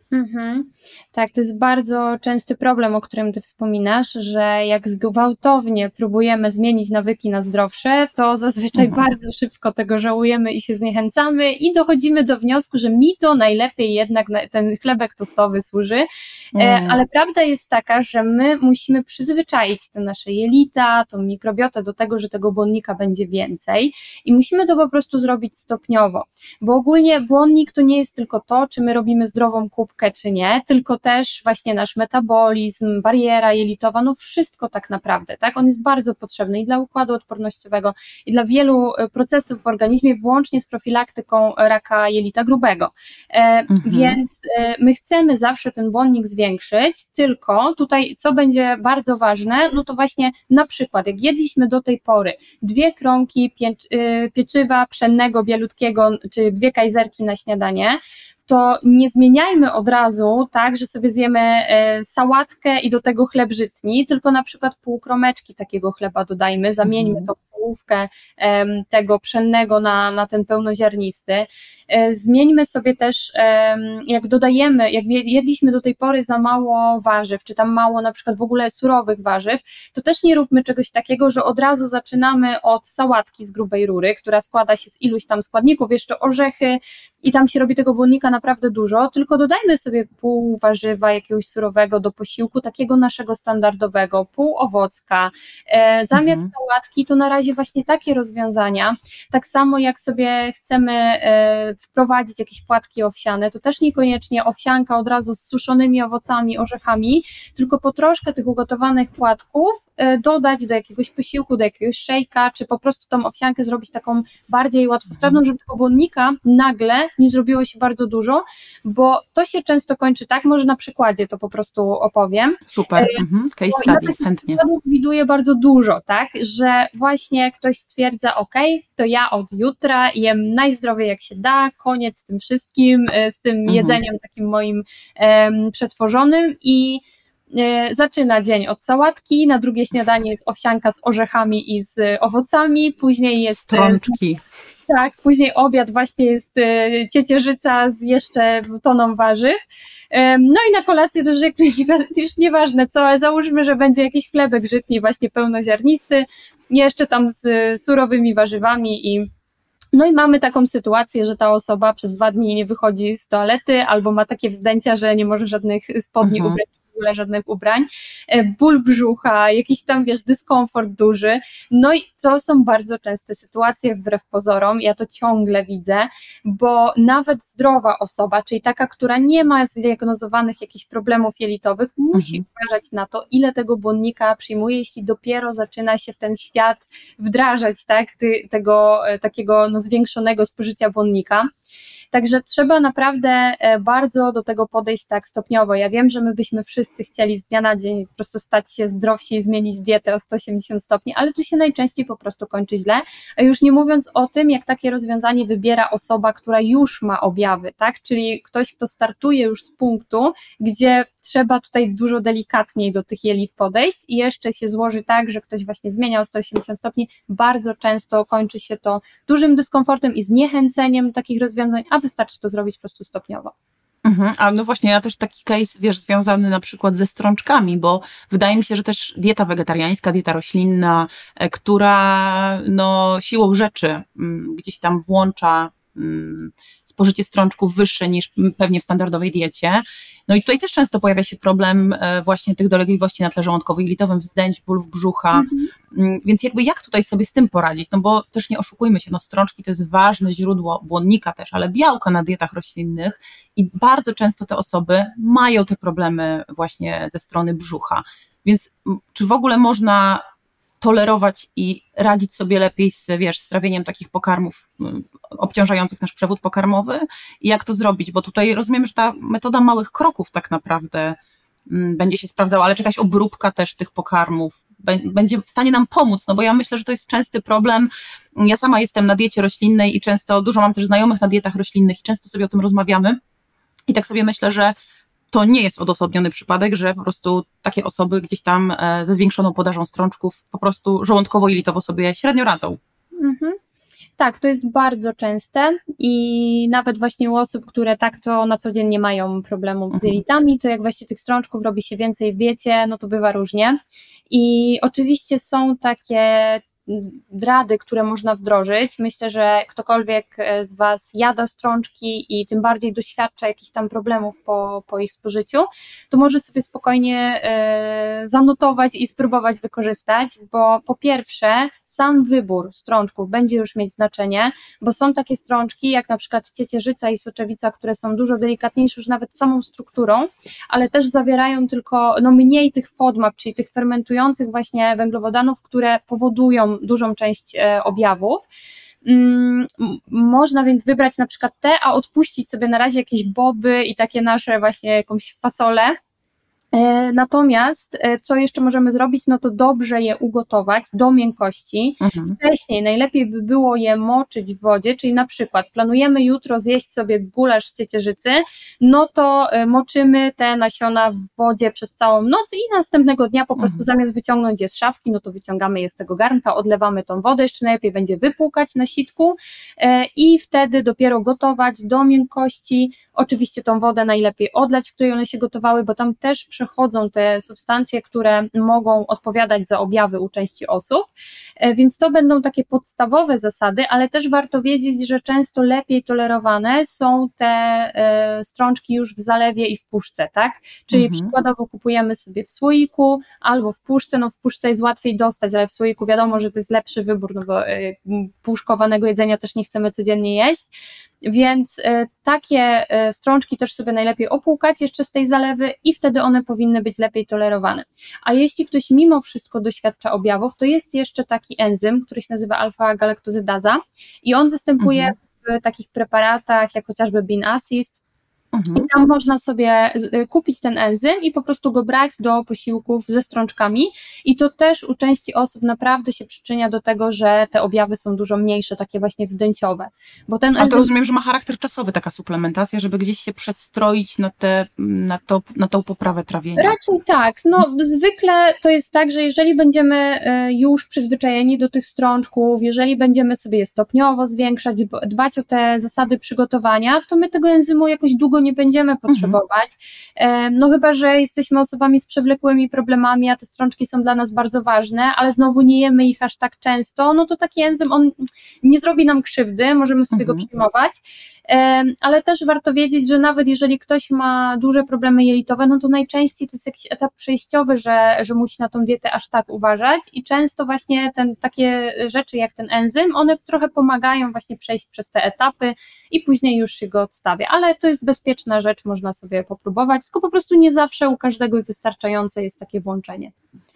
Mhm. Tak, to jest bardzo częsty problem, o którym ty wspominasz, że jak gwałtownie próbujemy zmienić nawyki na zdrowsze, to zazwyczaj Mhm. bardzo szybko tego żałujemy i się zniechęcamy i dochodzimy do wniosku, że mi to najlepiej jednak na- ten chlebek tostowy służy. E, Mm. Ale prawda jest taka, że my musimy przyzwyczaić te nasze jelita, tą mikrobiotę do tego, że tego błonnika będzie więcej i musimy to po prostu zrobić stopniowo, bo ogólnie błonnik to nie jest tylko to, czy my robimy zdrową kubkę, czy nie, tylko też właśnie nasz metabolizm, bariera jelitowa, no wszystko tak naprawdę, tak? On jest bardzo potrzebny i dla układu odpornościowego, i dla wielu e, procesów w organizmie, włącznie z profilaktyką raka jelita grubego. E, Mhm. Więc e, my chcemy zawsze ten błonnik zwiększyć, tylko tutaj co będzie bardzo ważne, no to właśnie na przykład jak jedliśmy do tej pory dwie kromki piecz, y, pieczywa pszennego bielutkiego, czy dwie kajzerki na śniadanie, to nie zmieniajmy od razu tak, że sobie zjemy e, sałatkę i do tego chleb żytni, tylko na przykład pół kromeczki takiego chleba dodajmy, zamieńmy Mhm. tą połówkę em, tego pszennego na, na ten pełnoziarnisty. E, Zmieńmy sobie też, em, jak dodajemy, jak jedliśmy do tej pory za mało warzyw, czy tam mało na przykład w ogóle surowych warzyw, to też nie róbmy czegoś takiego, że od razu zaczynamy od sałatki z grubej rury, która składa się z iluś tam składników, jeszcze orzechy i tam się robi tego błonnika naprawdę dużo, tylko dodajmy sobie pół warzywa jakiegoś surowego do posiłku, takiego naszego standardowego, pół owocka. E, zamiast Mhm. sałatki to na razie właśnie takie rozwiązania, tak samo jak sobie chcemy e, wprowadzić jakieś płatki owsiane, to też niekoniecznie owsianka od razu z suszonymi owocami, orzechami, tylko po troszkę tych ugotowanych płatków e, dodać do jakiegoś posiłku, do jakiegoś szejka, czy po prostu tą owsiankę zrobić taką bardziej łatwostrawną, żeby tego błonnika nagle nie zrobiło się bardzo dużo, bo to się często kończy tak, może na przykładzie to po prostu opowiem, Super. Mhm. Case bo ja study, takich chętnie. przykładów widuję bardzo dużo, tak, że właśnie ktoś stwierdza, ok, to ja od jutra jem najzdrowiej jak się da, koniec z tym wszystkim, e, z tym Mhm. jedzeniem takim moim em, przetworzonym i e, zaczyna dzień od sałatki, na drugie śniadanie jest owsianka z orzechami i z e, owocami, później jest e, Strączki. tak, później obiad właśnie jest e, ciecierzyca z jeszcze toną warzyw. Em, No i na kolację to już, jakby nie- już nieważne co, ale załóżmy, że będzie jakiś chlebek żytni właśnie pełnoziarnisty, jeszcze tam z e, surowymi warzywami i no i mamy taką sytuację, że ta osoba przez dwa dni nie wychodzi z toalety albo ma takie wzdęcia, że nie może żadnych spodni Mhm. ubrać, w ogóle żadnych ubrań, e, ból brzucha, jakiś tam, wiesz, dyskomfort duży. No i to są bardzo częste sytuacje wbrew pozorom, ja to ciągle widzę, bo nawet zdrowa osoba, czyli taka, która nie ma zdiagnozowanych jakichś problemów jelitowych, musi Mhm. uważać na to, ile tego błonnika przyjmuje, jeśli dopiero zaczyna się w ten świat wdrażać, tak, ty, tego e, takiego no, zwiększonego spożycia błonnika. Także trzeba naprawdę e, bardzo do tego podejść tak stopniowo. Ja wiem, że my byśmy wszyscy chcieli z dnia na dzień po prostu stać się zdrowsi i zmienić dietę o sto osiemdziesiąt stopni, ale to się najczęściej po prostu kończy źle. A już nie mówiąc o tym, jak takie rozwiązanie wybiera osoba, która już ma objawy, tak? Czyli ktoś, kto startuje już z punktu, gdzie trzeba tutaj dużo delikatniej do tych jelit podejść i jeszcze się złoży tak, że ktoś właśnie zmienia o sto osiemdziesiąt stopni, bardzo często kończy się to dużym dyskomfortem i zniechęceniem takich rozwiązań, a wystarczy to zrobić po prostu stopniowo. Mhm. A no właśnie, ja też taki case, wiesz, związany na przykład ze strączkami, bo wydaje mi się, że też dieta wegetariańska, dieta roślinna, e, która no siłą rzeczy mm, gdzieś tam włącza mm, spożycie strączków wyższe niż mm, pewnie w standardowej diecie. No i tutaj też często pojawia się problem e, właśnie tych dolegliwości na tle żołądkowo-jelitowym, wzdęć, bólów brzucha. Mhm. Mm, Więc jakby jak tutaj sobie z tym poradzić? No bo też nie oszukujmy się, no strączki to jest ważne źródło błonnika też, ale białka na dietach roślinnych i bardzo często te osoby mają te problemy właśnie ze strony brzucha. Więc m, czy w ogóle można tolerować i radzić sobie lepiej z, wiesz, z trawieniem takich pokarmów mm, obciążających nasz przewód pokarmowy? I jak to zrobić? Bo tutaj rozumiem, że ta metoda małych kroków tak naprawdę mm, będzie się sprawdzała, ale czy jakaś obróbka też tych pokarmów bę- będzie w stanie nam pomóc? No bo ja myślę, że to jest częsty problem. Ja sama jestem na diecie roślinnej i często, dużo mam też znajomych na dietach roślinnych i często sobie o tym rozmawiamy. I tak sobie myślę, że to nie jest odosobniony przypadek, że po prostu takie osoby gdzieś tam e, ze zwiększoną podażą strączków po prostu żołądkowo-jelitowo sobie średnio radzą. Mhm. Tak, to jest bardzo częste i nawet właśnie u osób, które tak to na co dzień nie mają problemów z jelitami, to jak właśnie tych strączków robi się więcej w diecie, no to bywa różnie. I oczywiście są takie rady, które można wdrożyć. Myślę, że ktokolwiek z Was jada strączki i tym bardziej doświadcza jakichś tam problemów po, po ich spożyciu, to może sobie spokojnie e, zanotować i spróbować wykorzystać, bo po pierwsze sam wybór strączków będzie już mieć znaczenie, bo są takie strączki jak na przykład ciecierzyca i soczewica, które są dużo delikatniejsze już nawet samą strukturą, ale też zawierają tylko no, mniej tych FODMAP, czyli tych fermentujących właśnie węglowodanów, które powodują dużą część objawów. Można więc wybrać na przykład te, a odpuścić sobie na razie jakieś boby i takie nasze właśnie jakąś fasolę. Natomiast co jeszcze możemy zrobić, no to dobrze je ugotować do miękkości. Mhm. Wcześniej najlepiej by było je moczyć w wodzie, czyli na przykład planujemy jutro zjeść sobie gulasz z ciecierzycy, no to moczymy te nasiona w wodzie przez całą noc i następnego dnia po prostu mhm. zamiast wyciągnąć je z szafki, no to wyciągamy je z tego garnka, odlewamy tą wodę, jeszcze najlepiej będzie wypłukać na sitku i wtedy dopiero gotować do miękkości. Oczywiście tą wodę najlepiej odlać, w której one się gotowały, bo tam też przechodzą te substancje, które mogą odpowiadać za objawy u części osób, więc to będą takie podstawowe zasady, ale też warto wiedzieć, że często lepiej tolerowane są te strączki już w zalewie i w puszce, tak? Czyli mhm. przykładowo kupujemy sobie w słoiku albo w puszce, no w puszce jest łatwiej dostać, ale w słoiku wiadomo, że to jest lepszy wybór, no bo puszkowanego jedzenia też nie chcemy codziennie jeść, więc takie strączki też sobie najlepiej opłukać jeszcze z tej zalewy i wtedy one powinny być lepiej tolerowane. A jeśli ktoś mimo wszystko doświadcza objawów, to jest jeszcze taki enzym, który się nazywa alfa-galaktozydaza i on występuje mhm. w takich preparatach jak chociażby Bean Assist. Mhm. I tam można sobie kupić ten enzym i po prostu go brać do posiłków ze strączkami i to też u części osób naprawdę się przyczynia do tego, że te objawy są dużo mniejsze, takie właśnie wzdęciowe. Bo ten enzym... A to rozumiem, że ma charakter czasowy taka suplementacja, żeby gdzieś się przestroić na, te, na, to, na tą poprawę trawienia. Raczej tak. No, zwykle to jest tak, że jeżeli będziemy już przyzwyczajeni do tych strączków, jeżeli będziemy sobie je stopniowo zwiększać, dbać o te zasady przygotowania, to my tego enzymu jakoś długo nie będziemy potrzebować, mhm. no chyba, że jesteśmy osobami z przewlekłymi problemami, a te strączki są dla nas bardzo ważne, ale znowu nie jemy ich aż tak często, no to taki enzym, on nie zrobi nam krzywdy, możemy sobie mhm. go przyjmować, ale też warto wiedzieć, że nawet jeżeli ktoś ma duże problemy jelitowe, no to najczęściej to jest jakiś etap przejściowy, że, że musi na tą dietę aż tak uważać i często właśnie ten, takie rzeczy jak ten enzym, one trochę pomagają właśnie przejść przez te etapy i później już się go odstawia, ale to jest bezpieczna rzecz, można sobie popróbować, tylko po prostu nie zawsze u każdego wystarczające jest takie włączenie.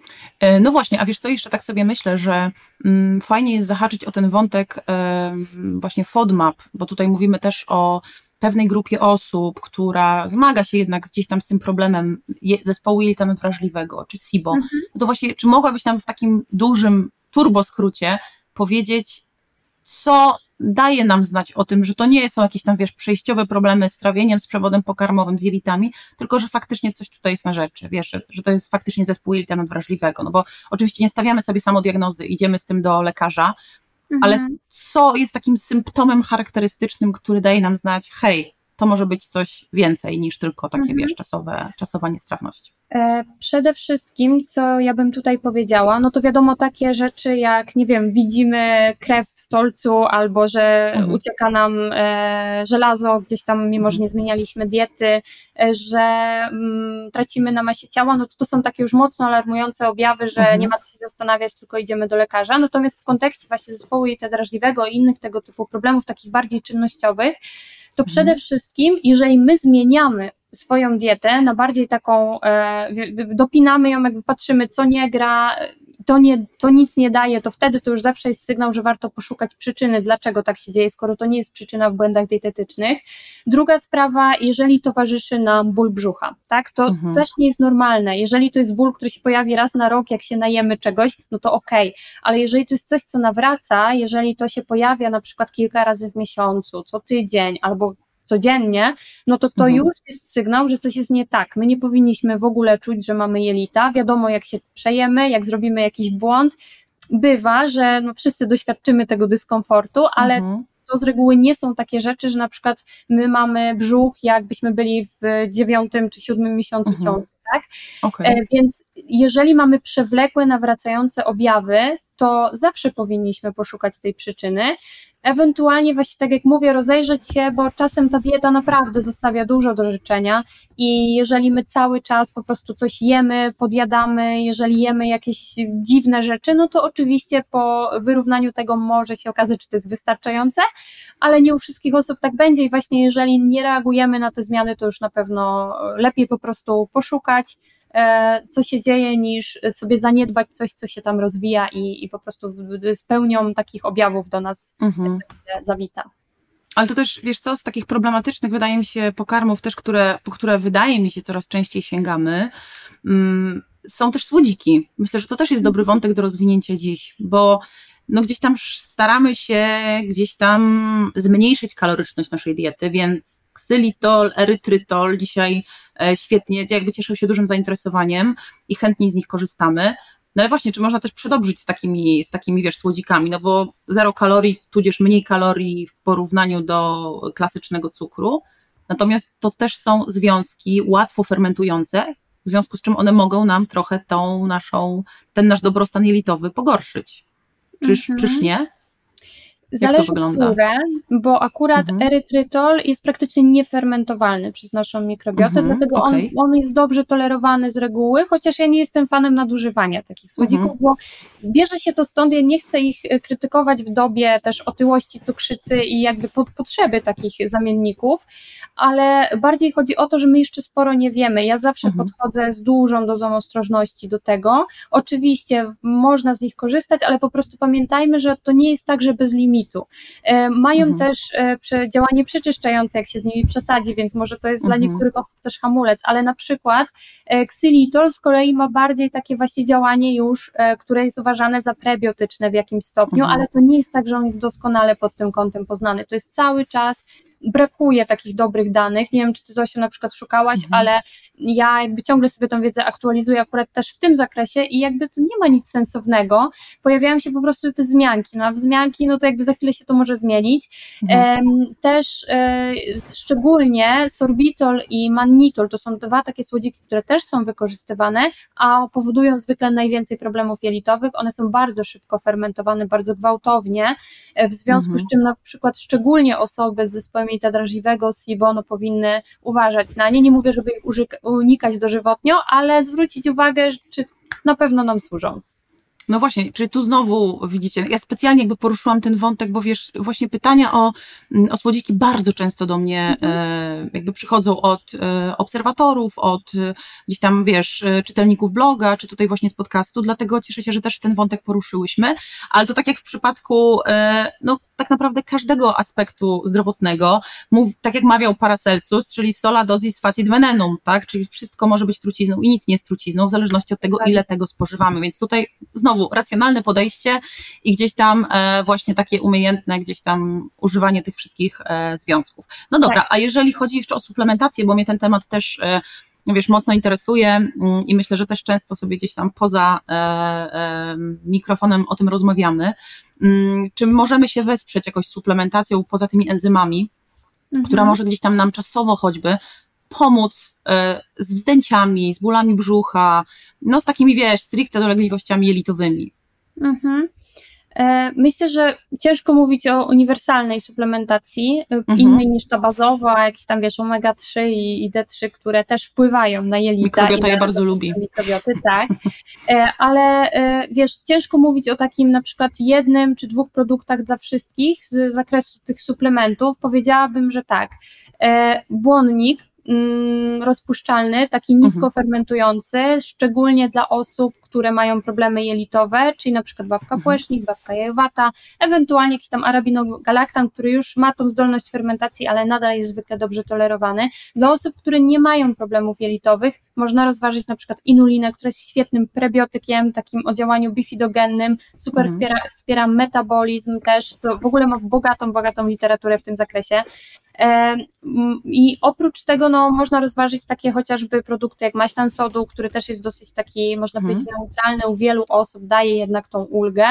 No właśnie, a wiesz co, jeszcze tak sobie myślę, że mm, fajnie jest zahaczyć o ten wątek e, właśnie FODMAP, bo tutaj mówimy też o pewnej grupie osób, która zmaga się jednak gdzieś tam z tym problemem je, zespołu jelita nadwrażliwego, czy S I B O. Mhm. No to właśnie, czy mogłabyś nam w takim dużym turboskrócie powiedzieć, co daje nam znać o tym, że to nie są jakieś tam, wiesz, przejściowe problemy z trawieniem, z przewodem pokarmowym, z jelitami, tylko że faktycznie coś tutaj jest na rzeczy, wiesz, że, że to jest faktycznie zespół jelita nadwrażliwego, no bo oczywiście nie stawiamy sobie samodiagnozy, idziemy z tym do lekarza, mhm. ale co jest takim symptomem charakterystycznym, który daje nam znać, hej, to może być coś więcej niż tylko takie, mhm. wiesz, czasowe, czasowa niestrawność. Przede wszystkim, co ja bym tutaj powiedziała, no to wiadomo takie rzeczy jak, nie wiem, widzimy krew w stolcu albo że mhm. ucieka nam e, żelazo gdzieś tam, mimo mhm. że nie zmienialiśmy diety, e, że m, tracimy na masie ciała, no to to są takie już mocno alarmujące objawy, że mhm. nie ma co się zastanawiać, tylko idziemy do lekarza. Natomiast w kontekście właśnie zespołu jelita drażliwego i innych tego typu problemów, takich bardziej czynnościowych, to przede mhm. wszystkim, jeżeli my zmieniamy swoją dietę na bardziej taką, e, dopinamy ją, jakby patrzymy, co nie gra, to, nie, to nic nie daje, to wtedy to już zawsze jest sygnał, że warto poszukać przyczyny, dlaczego tak się dzieje, skoro to nie jest przyczyna w błędach dietetycznych. Druga sprawa, jeżeli towarzyszy nam ból brzucha, tak, to mhm. też nie jest normalne. Jeżeli to jest ból, który się pojawi raz na rok, jak się najemy czegoś, no to okej, okay. ale jeżeli to jest coś, co nawraca, jeżeli to się pojawia na przykład kilka razy w miesiącu, co tydzień, albo codziennie, no to to mhm. już jest sygnał, że coś jest nie tak. My nie powinniśmy w ogóle czuć, że mamy jelita. Wiadomo, jak się przejemy, jak zrobimy jakiś błąd, bywa, że no wszyscy doświadczymy tego dyskomfortu, ale Mhm. to z reguły nie są takie rzeczy, że na przykład my mamy brzuch, jakbyśmy byli w dziewiątym czy siódmym miesiącu Mhm. ciąży, tak? Okej. E, Więc jeżeli mamy przewlekłe, nawracające objawy, to zawsze powinniśmy poszukać tej przyczyny. Ewentualnie właśnie tak jak mówię, rozejrzeć się, bo czasem ta dieta naprawdę zostawia dużo do życzenia i jeżeli my cały czas po prostu coś jemy, podjadamy, jeżeli jemy jakieś dziwne rzeczy, no to oczywiście po wyrównaniu tego może się okazać, czy to jest wystarczające, ale nie u wszystkich osób tak będzie i właśnie jeżeli nie reagujemy na te zmiany, to już na pewno lepiej po prostu poszukać, e, co się dzieje, niż sobie zaniedbać coś, co się tam rozwija i, i po prostu w- w- z pełnią takich objawów do nas Mhm. e, zawita. Ale to też, wiesz co, z takich problematycznych, wydaje mi się, pokarmów też, które, po które wydaje mi się coraz częściej sięgamy, mm, są też słodziki. Myślę, że to też jest dobry wątek do rozwinięcia dziś, bo no gdzieś tam staramy się gdzieś tam zmniejszyć kaloryczność naszej diety, więc ksylitol, erytrytol dzisiaj e, świetnie, jakby cieszą się dużym zainteresowaniem i chętniej z nich korzystamy. No ale właśnie, czy można też przedobrzyć z takimi, z takimi, wiesz, słodzikami, no bo zero kalorii, tudzież mniej kalorii w porównaniu do klasycznego cukru, natomiast to też są związki łatwo fermentujące, w związku z czym one mogą nam trochę tą naszą, ten nasz dobrostan jelitowy pogorszyć. Czyż, Mhm. czyż nie? Zależy wygląda? które, bo akurat Mhm. erytrytol jest praktycznie niefermentowalny przez naszą mikrobiotę, Mhm, dlatego on, okej. on jest dobrze tolerowany z reguły, chociaż ja nie jestem fanem nadużywania takich słodzików, Mhm. bo bierze się to stąd, ja nie chcę ich e, krytykować w dobie też otyłości, cukrzycy i jakby po, potrzeby takich zamienników, ale bardziej chodzi o to, że my jeszcze sporo nie wiemy. Ja zawsze Mhm. podchodzę z dużą dozą ostrożności do tego. Oczywiście można z nich korzystać, ale po prostu pamiętajmy, że to nie jest tak, że bez limitu. E, Mają Mhm. też e, prze- działanie przeczyszczające, jak się z nimi przesadzi, więc może to jest dla Mhm. niektórych osób też hamulec, ale na przykład e, ksylitol z kolei ma bardziej takie właśnie działanie już, e, które jest uważane za prebiotyczne w jakimś stopniu, Mhm. ale to nie jest tak, że on jest doskonale pod tym kątem poznany. To jest cały czas, brakuje takich dobrych danych. Nie wiem, czy ty, Zosiu, na przykład szukałaś, Mhm. ale ja jakby ciągle sobie tą wiedzę aktualizuję akurat też w tym zakresie i jakby tu nie ma nic sensownego. Pojawiają się po prostu te wzmianki. No a wzmianki, no to jakby za chwilę się to może zmienić. Mhm. Em, Też e, szczególnie sorbitol i mannitol to są dwa takie słodziki, które też są wykorzystywane, a powodują zwykle najwięcej problemów jelitowych. One są bardzo szybko fermentowane, bardzo gwałtownie, e, w związku Mhm. z czym na przykład szczególnie osoby z zespołem jelita drażliwego, S I B O, no, powinny uważać na nie. Nie mówię, żeby ich użyk- unikać dożywotnio, ale zwrócić uwagę, czy na pewno nam służą. No właśnie, czyli tu znowu widzicie, ja specjalnie jakby poruszyłam ten wątek, bo wiesz, właśnie pytania o, o słodziki bardzo często do mnie e, jakby przychodzą od e, obserwatorów, od e, gdzieś tam, wiesz, e, czytelników bloga, czy tutaj właśnie z podcastu, dlatego cieszę się, że też ten wątek poruszyłyśmy, ale to tak jak w przypadku, e, no tak naprawdę każdego aspektu zdrowotnego, mów, tak jak mawiał Paracelsus, czyli sola dosis facit venenum, tak, czyli wszystko może być trucizną i nic nie jest trucizną, w zależności od tego, Tak. ile tego spożywamy, więc tutaj znowu racjonalne podejście i gdzieś tam e, właśnie takie umiejętne gdzieś tam używanie tych wszystkich e, związków. No dobra, Tak. a jeżeli chodzi jeszcze o suplementację, bo mnie ten temat też e, wiesz, mocno interesuje mm, i myślę, że też często sobie gdzieś tam poza e, e, mikrofonem o tym rozmawiamy. Mm, czy możemy się wesprzeć jakoś suplementacją poza tymi enzymami, Mhm. która może gdzieś tam nam czasowo choćby pomóc e, z wzdęciami, z bólami brzucha, no z takimi, wiesz, stricte dolegliwościami jelitowymi. Mhm. E, Myślę, że ciężko mówić o uniwersalnej suplementacji, e, Mhm. innej niż ta bazowa, jakieś tam, wiesz, omega trzy i, i D trzy, które też wpływają na jelita. Mikrobiota i je na bardzo lubi. mikrobioty, tak. E, Ale e, wiesz, ciężko mówić o takim na przykład jednym czy dwóch produktach dla wszystkich z zakresu tych suplementów. Powiedziałabym, że tak. E, Błonnik mm, rozpuszczalny, taki nisko fermentujący, szczególnie dla osób, które mają problemy jelitowe, czyli na przykład babka Mhm. płecznik, babka jajowata, ewentualnie jakiś tam arabinogalaktan, który już ma tą zdolność fermentacji, ale nadal jest zwykle dobrze tolerowany. Dla osób, które nie mają problemów jelitowych, można rozważyć na przykład inulinę, która jest świetnym prebiotykiem, takim o działaniu bifidogennym, super Mhm. wspiera, wspiera metabolizm też, to w ogóle ma bogatą, bogatą literaturę w tym zakresie. I oprócz tego no, można rozważyć takie chociażby produkty jak maślan sodu, który też jest dosyć taki, można powiedzieć, neutralny, u wielu osób daje jednak tą ulgę,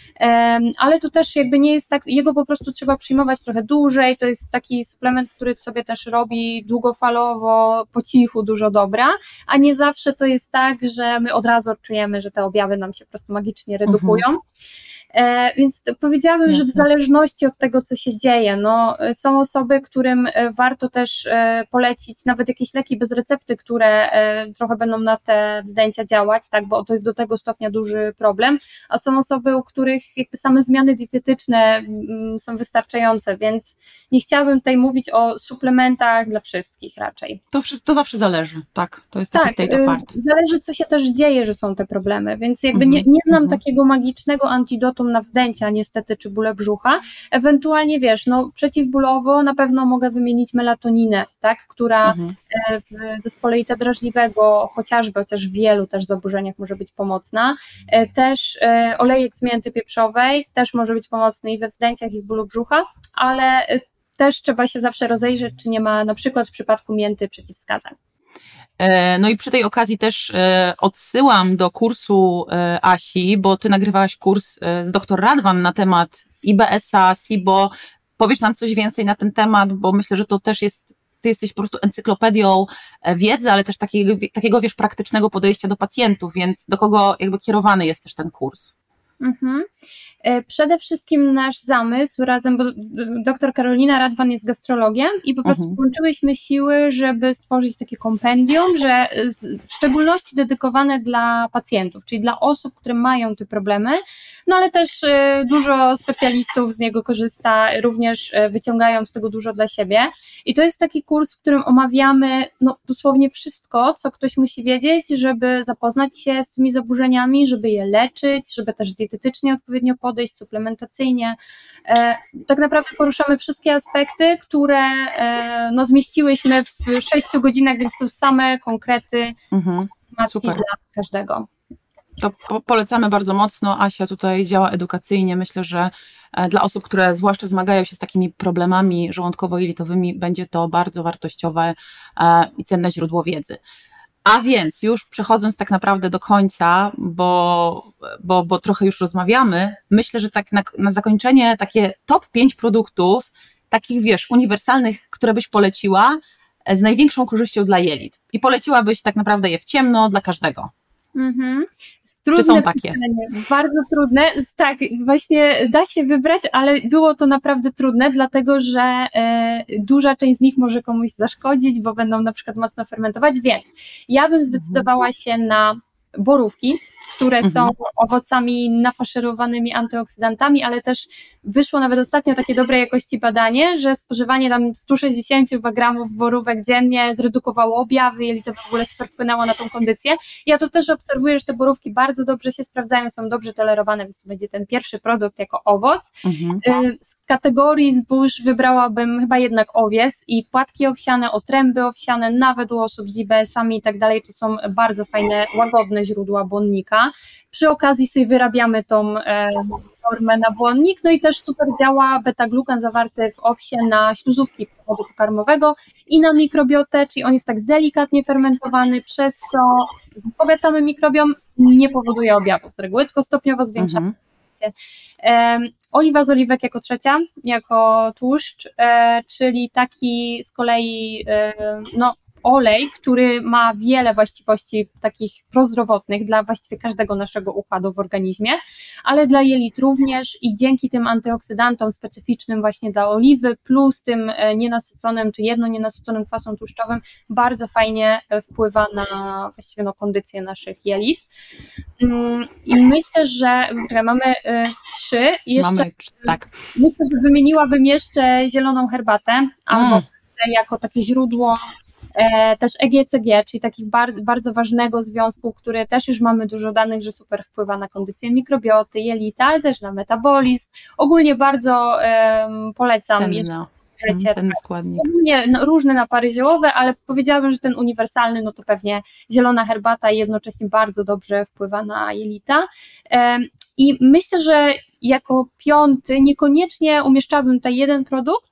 ale to też jakby nie jest tak, jego po prostu trzeba przyjmować trochę dłużej, to jest taki suplement, który sobie też robi długofalowo, po cichu dużo dobra, a nie zawsze to jest tak, że my od razu odczujemy, że te objawy nam się po prostu magicznie redukują. Mhm. E, więc powiedziałabym, Jasne. Że w zależności od tego, co się dzieje, no, są osoby, którym warto też e, polecić nawet jakieś leki bez recepty, które e, trochę będą na te wzdęcia działać, tak, bo to jest do tego stopnia duży problem, a są osoby, u których jakby same zmiany dietetyczne m, są wystarczające, więc nie chciałabym tutaj mówić o suplementach dla wszystkich raczej. To, to zawsze zależy, tak, to jest taki tak, state of art. Zależy, co się też dzieje, że są te problemy, więc jakby mm-hmm, nie, nie znam mm-hmm. takiego magicznego antidotum na wzdęcia niestety, czy bóle brzucha. Ewentualnie wiesz, no przeciwbólowo na pewno mogę wymienić melatoninę, tak, która mhm. w zespole I T drażliwego chociażby, chociaż w wielu też zaburzeniach może być pomocna. Też olejek z mięty pieprzowej też może być pomocny i we wzdęciach, i w bólu brzucha, ale też trzeba się zawsze rozejrzeć, czy nie ma na przykład w przypadku mięty przeciwwskazań. No i przy tej okazji też odsyłam do kursu Asi, bo ty nagrywałaś kurs z doktor Radwan na temat I B S-a, SIBO. Powiesz nam coś więcej na ten temat, bo myślę, że to też jest, ty jesteś po prostu encyklopedią wiedzy, ale też takiego, takiego wiesz, praktycznego podejścia do pacjentów, więc do kogo jakby kierowany jest też ten kurs? Mhm. Przede wszystkim nasz zamysł razem, bo doktor Karolina Radwan jest gastrologiem i po prostu uh-huh. połączyłyśmy siły, żeby stworzyć takie kompendium, że w szczególności dedykowane dla pacjentów, czyli dla osób, które mają te problemy, no ale też dużo specjalistów z niego korzysta, również wyciągają z tego dużo dla siebie i to jest taki kurs, w którym omawiamy no, dosłownie wszystko, co ktoś musi wiedzieć, żeby zapoznać się z tymi zaburzeniami, żeby je leczyć, żeby też dietetycznie odpowiednio podejść, suplementacyjnie. Tak naprawdę poruszamy wszystkie aspekty, które no, zmieściłyśmy w sześciu godzinach, więc są same konkrety mhm, informacji super. Dla każdego. To po- polecamy bardzo mocno. Asia tutaj działa edukacyjnie. Myślę, że dla osób, które zwłaszcza zmagają się z takimi problemami żołądkowo-jelitowymi, będzie to bardzo wartościowe i cenne źródło wiedzy. A więc już przechodząc tak naprawdę do końca, bo, bo, bo trochę już rozmawiamy, myślę, że tak na, na zakończenie takie top pięć produktów, takich wiesz, uniwersalnych, które byś poleciła z największą korzyścią dla jelit. I poleciłabyś tak naprawdę je w ciemno dla każdego. Mhm. Czy są takie? Pytanie. Bardzo trudne. Tak, właśnie da się wybrać, ale było to naprawdę trudne, dlatego że e, duża część z nich może komuś zaszkodzić, bo będą na przykład mocno fermentować, więc ja bym zdecydowała się na borówki, które mhm. są owocami nafaszerowanymi antyoksydantami, ale też wyszło nawet ostatnio takie dobrej jakości badanie, że spożywanie tam sto sześćdziesiąt gramów borówek dziennie zredukowało objawy, jelitowe w ogóle super wpłynęło na tą kondycję. Ja to też obserwuję, że te borówki bardzo dobrze się sprawdzają, są dobrze tolerowane, więc to będzie ten pierwszy produkt jako owoc. Mhm. Z kategorii zbóż wybrałabym chyba jednak owies i płatki owsiane, otręby owsiane, nawet u osób z I B S-ami i tak dalej, to są bardzo fajne, łagodne źródła błonnika. Przy okazji sobie wyrabiamy tą e, formę na błonnik, no i też super działa beta-glukan zawarty w owsie na śluzówki przewodu pokarmowego i na mikrobiotę, czyli on jest tak delikatnie fermentowany, przez co powiedzamy mikrobiom nie powoduje objawów z reguły, tylko stopniowo zwiększa. Mhm. E, oliwa z oliwek jako trzecia, jako tłuszcz, e, czyli taki z kolei e, no olej, który ma wiele właściwości takich prozdrowotnych dla właściwie każdego naszego układu w organizmie, ale dla jelit również i dzięki tym antyoksydantom specyficznym właśnie dla oliwy, plus tym nienasyconym czy jedno nienasyconym kwasom tłuszczowym bardzo fajnie wpływa na właściwie no, kondycję naszych jelit. I myślę, że mamy trzy. Jeszcze, mamy, tak. Myślę, że wymieniłabym jeszcze zieloną herbatę, albo mm. jako takie źródło E, też E G C G, czyli takich bar- bardzo ważnego związku, który też już mamy dużo danych, że super wpływa na kondycję mikrobioty, jelita, ale też na metabolizm. Ogólnie bardzo e, polecam. Cenna. Ten składnik. Ogólnie no, różne napary ziołowe, ale powiedziałabym, że ten uniwersalny, no to pewnie zielona herbata i jednocześnie bardzo dobrze wpływa na jelita. E, I myślę, że jako piąty niekoniecznie umieszczałabym tutaj jeden produkt,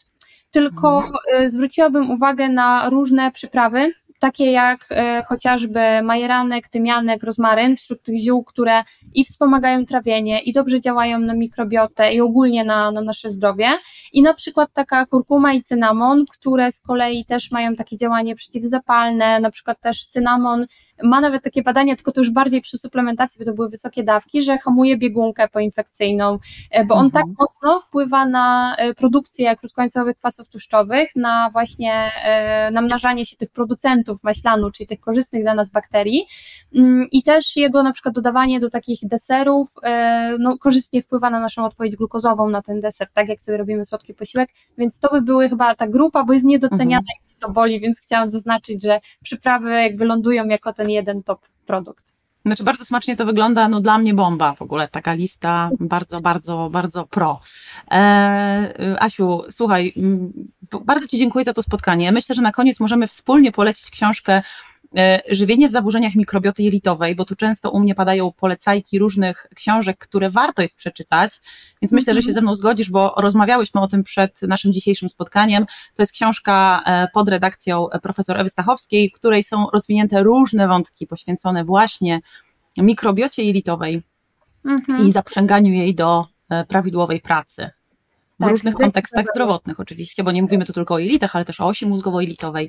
tylko y, zwróciłabym uwagę na różne przyprawy, takie jak e, chociażby majeranek, tymianek, rozmaryn, wśród tych ziół, które i wspomagają trawienie, i dobrze działają na mikrobiotę i ogólnie na, na nasze zdrowie. I na przykład taka kurkuma i cynamon, które z kolei też mają takie działanie przeciwzapalne, na przykład też cynamon ma nawet takie badania, tylko to już bardziej przy suplementacji, bo to były wysokie dawki, że hamuje biegunkę poinfekcyjną, bo on mhm. tak mocno wpływa na produkcję krótkońcowych kwasów tłuszczowych, na właśnie namnażanie się tych producentów maślanu, czyli tych korzystnych dla nas bakterii, i też jego na przykład dodawanie do takich deserów no, korzystnie wpływa na naszą odpowiedź glukozową na ten deser, tak jak sobie robimy słodki posiłek, więc to by były chyba ta grupa, bo jest niedoceniana mhm. to boli, więc chciałam zaznaczyć, że przyprawy jakby lądują jako ten jeden top produkt. Znaczy bardzo smacznie to wygląda, no dla mnie bomba w ogóle, taka lista bardzo, bardzo, bardzo pro. Eee, Asiu, słuchaj, bardzo Ci dziękuję za to spotkanie. Myślę, że na koniec możemy wspólnie polecić książkę Żywienie w zaburzeniach mikrobioty jelitowej, bo tu często u mnie padają polecajki różnych książek, które warto jest przeczytać, więc myślę, że się ze mną zgodzisz, bo rozmawiałyśmy o tym przed naszym dzisiejszym spotkaniem. To jest książka pod redakcją profesor Ewy Stachowskiej, w której są rozwinięte różne wątki poświęcone właśnie mikrobiocie jelitowej mhm. i zaprzęganiu jej do prawidłowej pracy. W tak, różnych kontekstach zdrowotnych oczywiście, bo nie mówimy tu tylko o jelitach, ale też o osi mózgowo-jelitowej,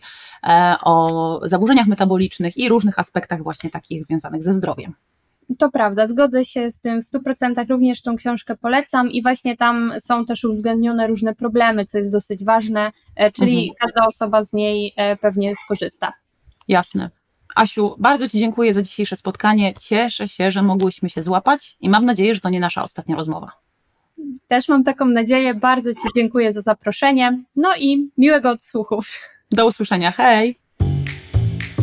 o zaburzeniach metabolicznych i różnych aspektach właśnie takich związanych ze zdrowiem. To prawda, zgodzę się z tym w stu procentach, również tą książkę polecam i właśnie tam są też uwzględnione różne problemy, co jest dosyć ważne, czyli mhm. każda osoba z niej pewnie skorzysta. Jasne. Asiu, bardzo Ci dziękuję za dzisiejsze spotkanie, cieszę się, że mogłyśmy się złapać i mam nadzieję, że to nie nasza ostatnia rozmowa. Też mam taką nadzieję, bardzo Ci dziękuję za zaproszenie, no i miłego odsłuchu. Do usłyszenia, hej!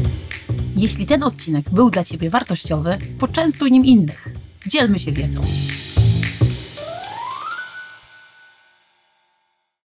Jeśli ten odcinek był dla Ciebie wartościowy, poczęstuj nim innych. Dzielmy się wiedzą.